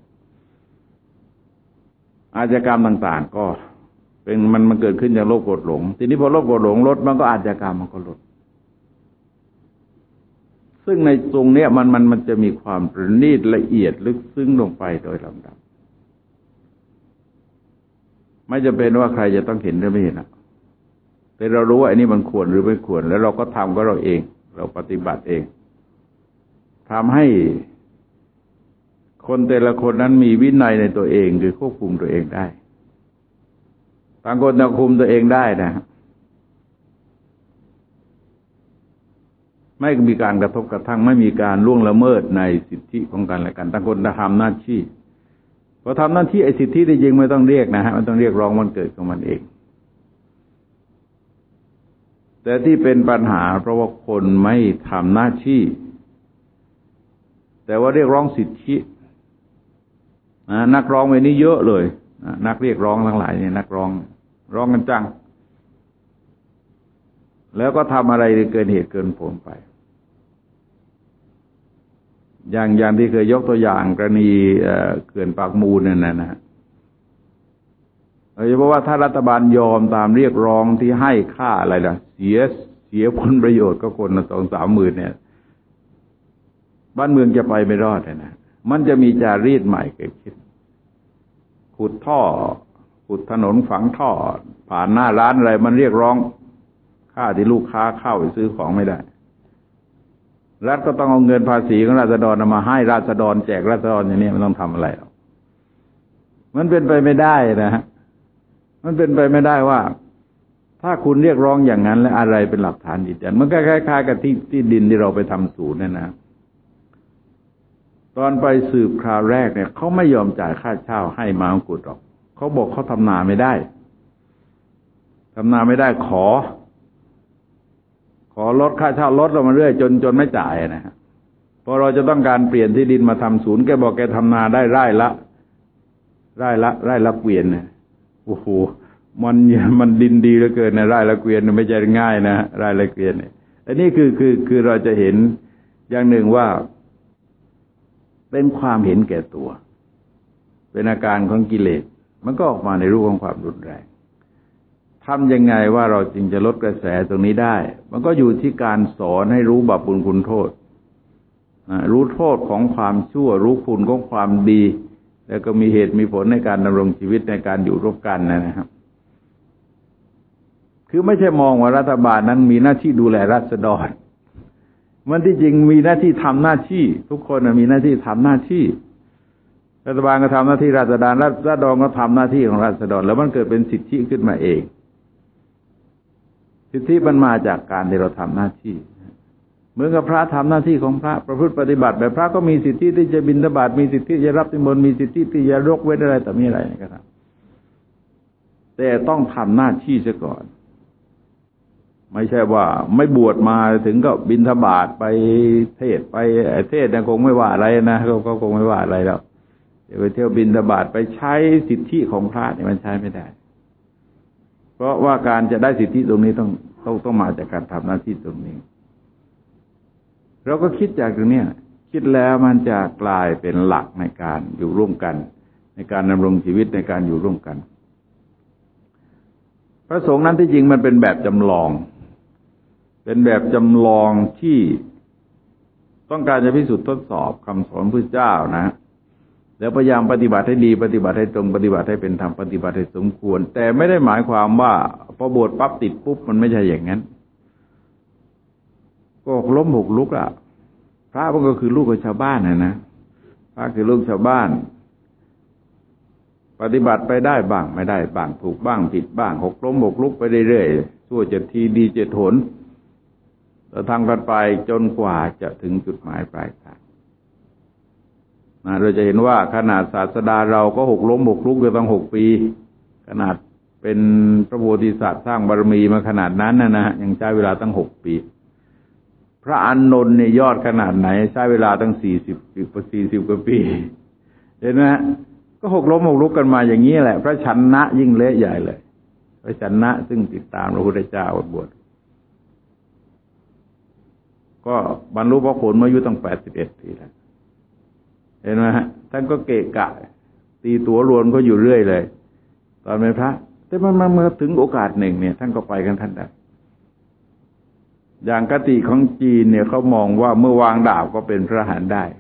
อาชญากรรมต่างๆก็เป็นมันมันเกิดขึ้นจากโลภโกรธหลงทีนี้พอโลภโกรธหลงลดมันก็อาชญากรรมมันก็ลดซึ่งในตรงเนี้ยมันมันมันจะมีความประณีตละเอียดลึกซึ้งลงไปโดยลำดับไม่จำเป็นว่าใครจะต้องเห็นหรือไม่เห็นนะแต่เรารู้ว่าอันนี้มันควรหรือไม่ควรแล้วเราก็ทำก็เราเองเราปฏิบัติเองทำให้คนแต่ละคนนั้นมีวินัยในตัวเองคือควบคุมตัวเองได้ต่างคนต่างคุมตัวเองได้นะไม่มีการกระทบกระทั่งไม่มีการล่วงละเมิดในสิทธิของกันและกันต่างคนต่างทำหน้าที่พอทำหน้าที่ไอ้สิทธิที่จริงไม่ต้องเรียกนะฮะมันต้องเรียกร้องมันเกิดของมันเองแต่ที่เป็นปัญหาเพราะว่าคนไม่ทำหน้าที่แต่ว่าเรียกร้องสิทธินะนักร้องวันนี้เยอะเลยนะนักเรียกร้องทั้งหลายเนี่ยนักร้องร้องกันจังแล้วก็ทำอะไรเกินเหตุเกินผลไปอย่างอย่างที่เคยยกตัวอย่างกรณีเขื่อนปากมูลนั่นนะนะโดยเฉพาะว่าถ้ารัฐบาลยอมตามเรียกร้องที่ให้ค่าอะไรล่ะเสียเสียผลประโยชน์ก็คนละสองสามหมื่นเนี่ยบ้านเมืองจะไปไม่รอดเลยนะมันจะมีจารีตใหม่เกิดขึ้นขุดท่อขุดถนนฝังท่อผ่านหน้าร้านอะไรมันเรียกร้องค่าที่ลูกค้าเข้าไปซื้อของไม่ได้รัฐก็ต้องเอาเงินภาษีของราษฎรมาให้ราษฎรแจกราษฎรอย่างนี้มันต้องทำอะไรหรอกมันเป็นไปไม่ได้นะฮะมันเป็นไปไม่ได้ว่าถ้าคุณเรียกร้องอย่างนั้นแล้วอะไรเป็นหลักฐานยืนยันมันก็คล้ายๆกับที่ที่ดินที่เราไปทำศูนย์เนี่ยนะตอนไปสืบคราวแรกเนี่ยเขาไม่ยอมจ่ายค่าเช่าให้มาอังกฤษหรอกเขาบอกเขาทำนาไม่ได้ทำนาไม่ได้ขอขอลดค่าเช่าลดลงมาเรื่อยจนจนไม่จ่ายนะฮะพอเราจะต้องการเปลี่ยนที่ดินมาทำศูนย์แกบอกแกทำนาได้ไร่ละไร่ละไร่ละเกวียนเนี่ยโอ้โหมันมันดินดีเหลือเกินนะไร่ละเกวียนไม่ใช่ง่ายนะไร่ละเกวียนเนี่ยอันนี้คือคือคือเราจะเห็นอย่างหนึ่งว่าเป็นความเห็นแก่ตัวเป็นอาการของกิเลสมันก็ออกมาในรูปของความรุนแรงทำยังไงว่าเราจึงจะลดกระแสตรงนี้ได้มันก็อยู่ที่การสอนให้รู้บาปบุญคุณโทษรู้โทษของความชั่วรู้คุณของความดีแล้วก็มีเหตุมีผลในการดำรงชีวิตในการอยู่ร่วมกันนะครับคือไม่ใช่มองว่ารัฐบาลนั้นมีหน้าที่ดูแลราษฎรมันที่จริงมีหน้าที่ทำหน้าที่ทุกคนมีหน้าที่ทำหน้าที่รัฐบาลก็ทำหน้าที่ราษฎรรัฐดรก็ทำหน้าที่ของราษฎรแล้วมันเกิดเป็นสิทธิขึ้นมาเองสิทธิมันมาจากการที่เราทำหน้าที่เหมือนกับพระทำหน้าที่ของพระประพฤติปฏิบัติแบบพระก็มีสิทธิที่จะบิณฑบาตมีสิทธิที่จะรับนิมนต์มีสิทธิที่จะยกเว้นอะไรแต่มีอะไรนะครับแต่ต้องทำหน้าที่ซะก่อนไม่ใช่ว่าไม่บวชมาถึงก็บิณฑบาตไปเทศไปเทศเนี่ยคงไม่ว่าอะไรนะเขาก็คงไม่ว่าอะไรแล้วเดี๋ยวไปเที่ยวบิณฑบาตไปใช้สิทธิของพระเนี่ยมันใช้ไม่ได้เพราะว่าการจะได้สิทธิตรงนี้ต้องต้องต้องมาจากการทำหน้าที่ตรงนี้เราก็คิดจากตรงนี้คิดแล้วมันจะกลายเป็นหลักในการอยู่ร่วมกันในการดำรงชีวิตในการอยู่ร่วมกันพระสงฆ์นั้นที่จริงมันเป็นแบบจำลองเป็นแบบจำลองที่ต้องการจะพิสูจน์ทดสอบคำสอนพระเจ้านะแล้วพยายามปฏิบัติให้ดีปฏิบัติให้ตรงปฏิบัติให้เป็นธรรมปฏิบัติให้สมควรแต่ไม่ได้หมายความว่าพอบวชปั๊บติดปุ๊บมันไม่ใช่อย่างนั้นก็ล้มหกลุกอ่ะพระมันก็คือลูกของชาวบ้านนะนะพระคือลูกชาวบ้านปฏิบัติไปได้บ้างไม่ได้บ้างถูกบ้างผิดบ้างหกล้มหกลุกไปเรื่อยๆชั่วเจ็ดทีดีเจ็ดหนเราทำกันไปจนกว่าจะถึงจุดหมายปลายทางนะเราจะเห็นว่าขนาดศาสดาเราก็หกล้มหกลุกอยู่ตั้งหกปีขนาดเป็นพระโพธิสัตว์สร้างบารมีมาขนาดนั้นนะนะยังใช้เวลาตั้งหกปีพระอานนท์เนี่ยยอดขนาดไหนใช้เวลาตั้งสี่สิบสี่สิบกว่าปีเห็นไหมก็หกล้มหกลุกกันมาอย่างนี้แหละพระชันนะยิ่งเละใหญ่เลยพระชันนะซึ่งติดตามพระพุทธเจ้าบวชก็บรรลุพระผลมาอายุตั้งแปดสิบเอ็ดปีแล้วเห็นไหมฮะท่านก็เกะกะตีตัวรวนก็อยู่เรื่อยเลยตอนเป็นพระแต่มันมาเมื่อถึงโอกาสหนึ่งเนี่ยท่านก็ไปกันท่านได้อย่างกติของจีนเนี่ยเขามองว่าเมื่อวางดาบก็เป็นพระอรหันต์ได้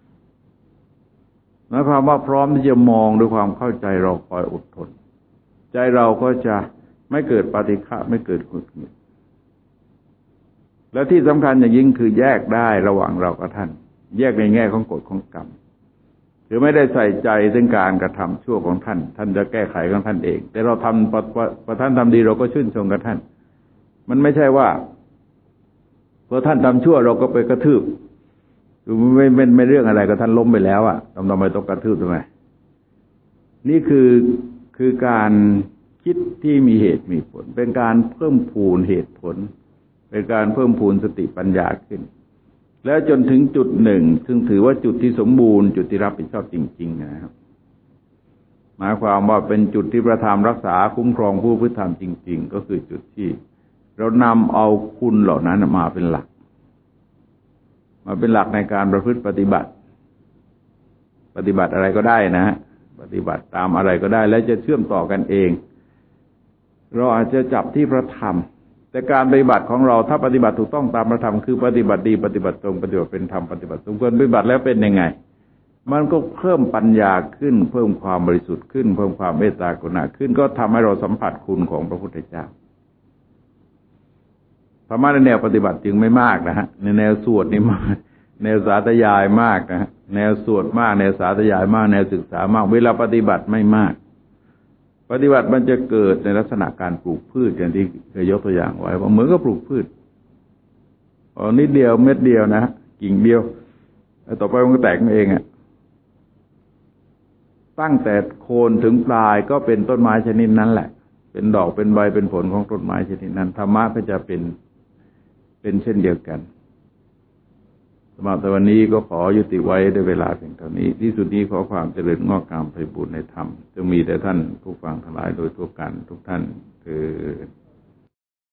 หมายความว่าพร้อมที่จะมองด้วยความเข้าใจเราคอยอดทนใจเราก็จะไม่เกิดปฏิฆะไม่เกิดหงุดหงิดและที่สำคัญอย่างยิ่งคือแยกได้ระหว่างเรากับท่านแยกในแง่ของกฎของกรรมคือไม่ได้ใส่ใจถึงการกระทำชั่วของท่านท่านจะแก้ไขของท่านเองแต่เราทำพอท่านทำดีเราก็ชื่นชมกับท่านมันไม่ใช่ว่าพอท่านทำชั่วเราก็ไปกระทืบคือไม่ไม่ไม่เรื่องอะไรก็ท่านล้มไปแล้วอ่ะทำทำไมต้องกระทืบทำไมนี่คือคือการคิดที่มีเหตุมีผลเป็นการเพิ่มพูนเหตุผลเป็นการเพิ่มพูนสติปัญญาขึ้นแล้วจนถึงจุดหนึ่งซึ่งถือว่าจุดที่สมบูรณ์จุดที่รับผิดชอบจริงๆนะครับหมายความว่าเป็นจุดที่พระธรรมรักษาคุ้มครองผู้พฤติธรรมจริงๆก็คือจุดที่เรานำเอาคุณเหล่านั้นมาเป็นหลักมาเป็นหลักในการประพฤติปฏิบัติปฏิบัติอะไรก็ได้นะปฏิบัติตามอะไรก็ได้และจะเชื่อมต่อกันเองเราอาจจะจับที่พระธรรมแต่การปฏิบัติของเราถ้าปฏิบัติถูกต้องตามพระธรรมคือปฏิบัติดีปฏิบัติตรงปฏิบัติเป็นธรรมปฏิบัติสมควรปฏิบัติแล้วเป็นยังไงมันก็เพิ่มปัญญาขึ้นเพิ่มความบริสุทธิ์ขึ้นเพิ่มความเมตตากรุณาขึ้นก็ทำให้เราสัมผัสคุณของพระพุทธเจ้าธรรมะในแนวปฏิบัติจึงไม่มากนะฮะในแนวสวดนี่มากแนวสาธยายมากนะฮะแนวสวดมากแนวสาธยายมากแนวศึกษามากเวลาปฏิบัติไม่มากปฏิบัติมันจะเกิดในลักษณะการปลูกพืชอย่างที่เคยยกตัวอย่างไว้ว่าเหมือนกับปลูกพืชอ๋อนิดเดียวเม็ดเดียวนะกิ่งเดียวแล้วต่อไปมันก็แตกเองอ่ะตั้งแต่โคนถึงปลายก็เป็นต้นไม้ชนิดนั้นแหละเป็นดอกเป็นใบเป็นผลของต้นไม้ชนิดนั้นธรรมะก็จะเป็นเป็นเช่นเดียวกันสำหรับวันนี้ก็ขอยุติไว้ด้วยเวลาเพียงเท่านี้ที่สุดนี้ขอความเจริญงอกงามไพบูลย์ในธรรมจงมีแต่ท่านผู้ฟังทั้งหลายโดยทั่วกันทุกท่านคือ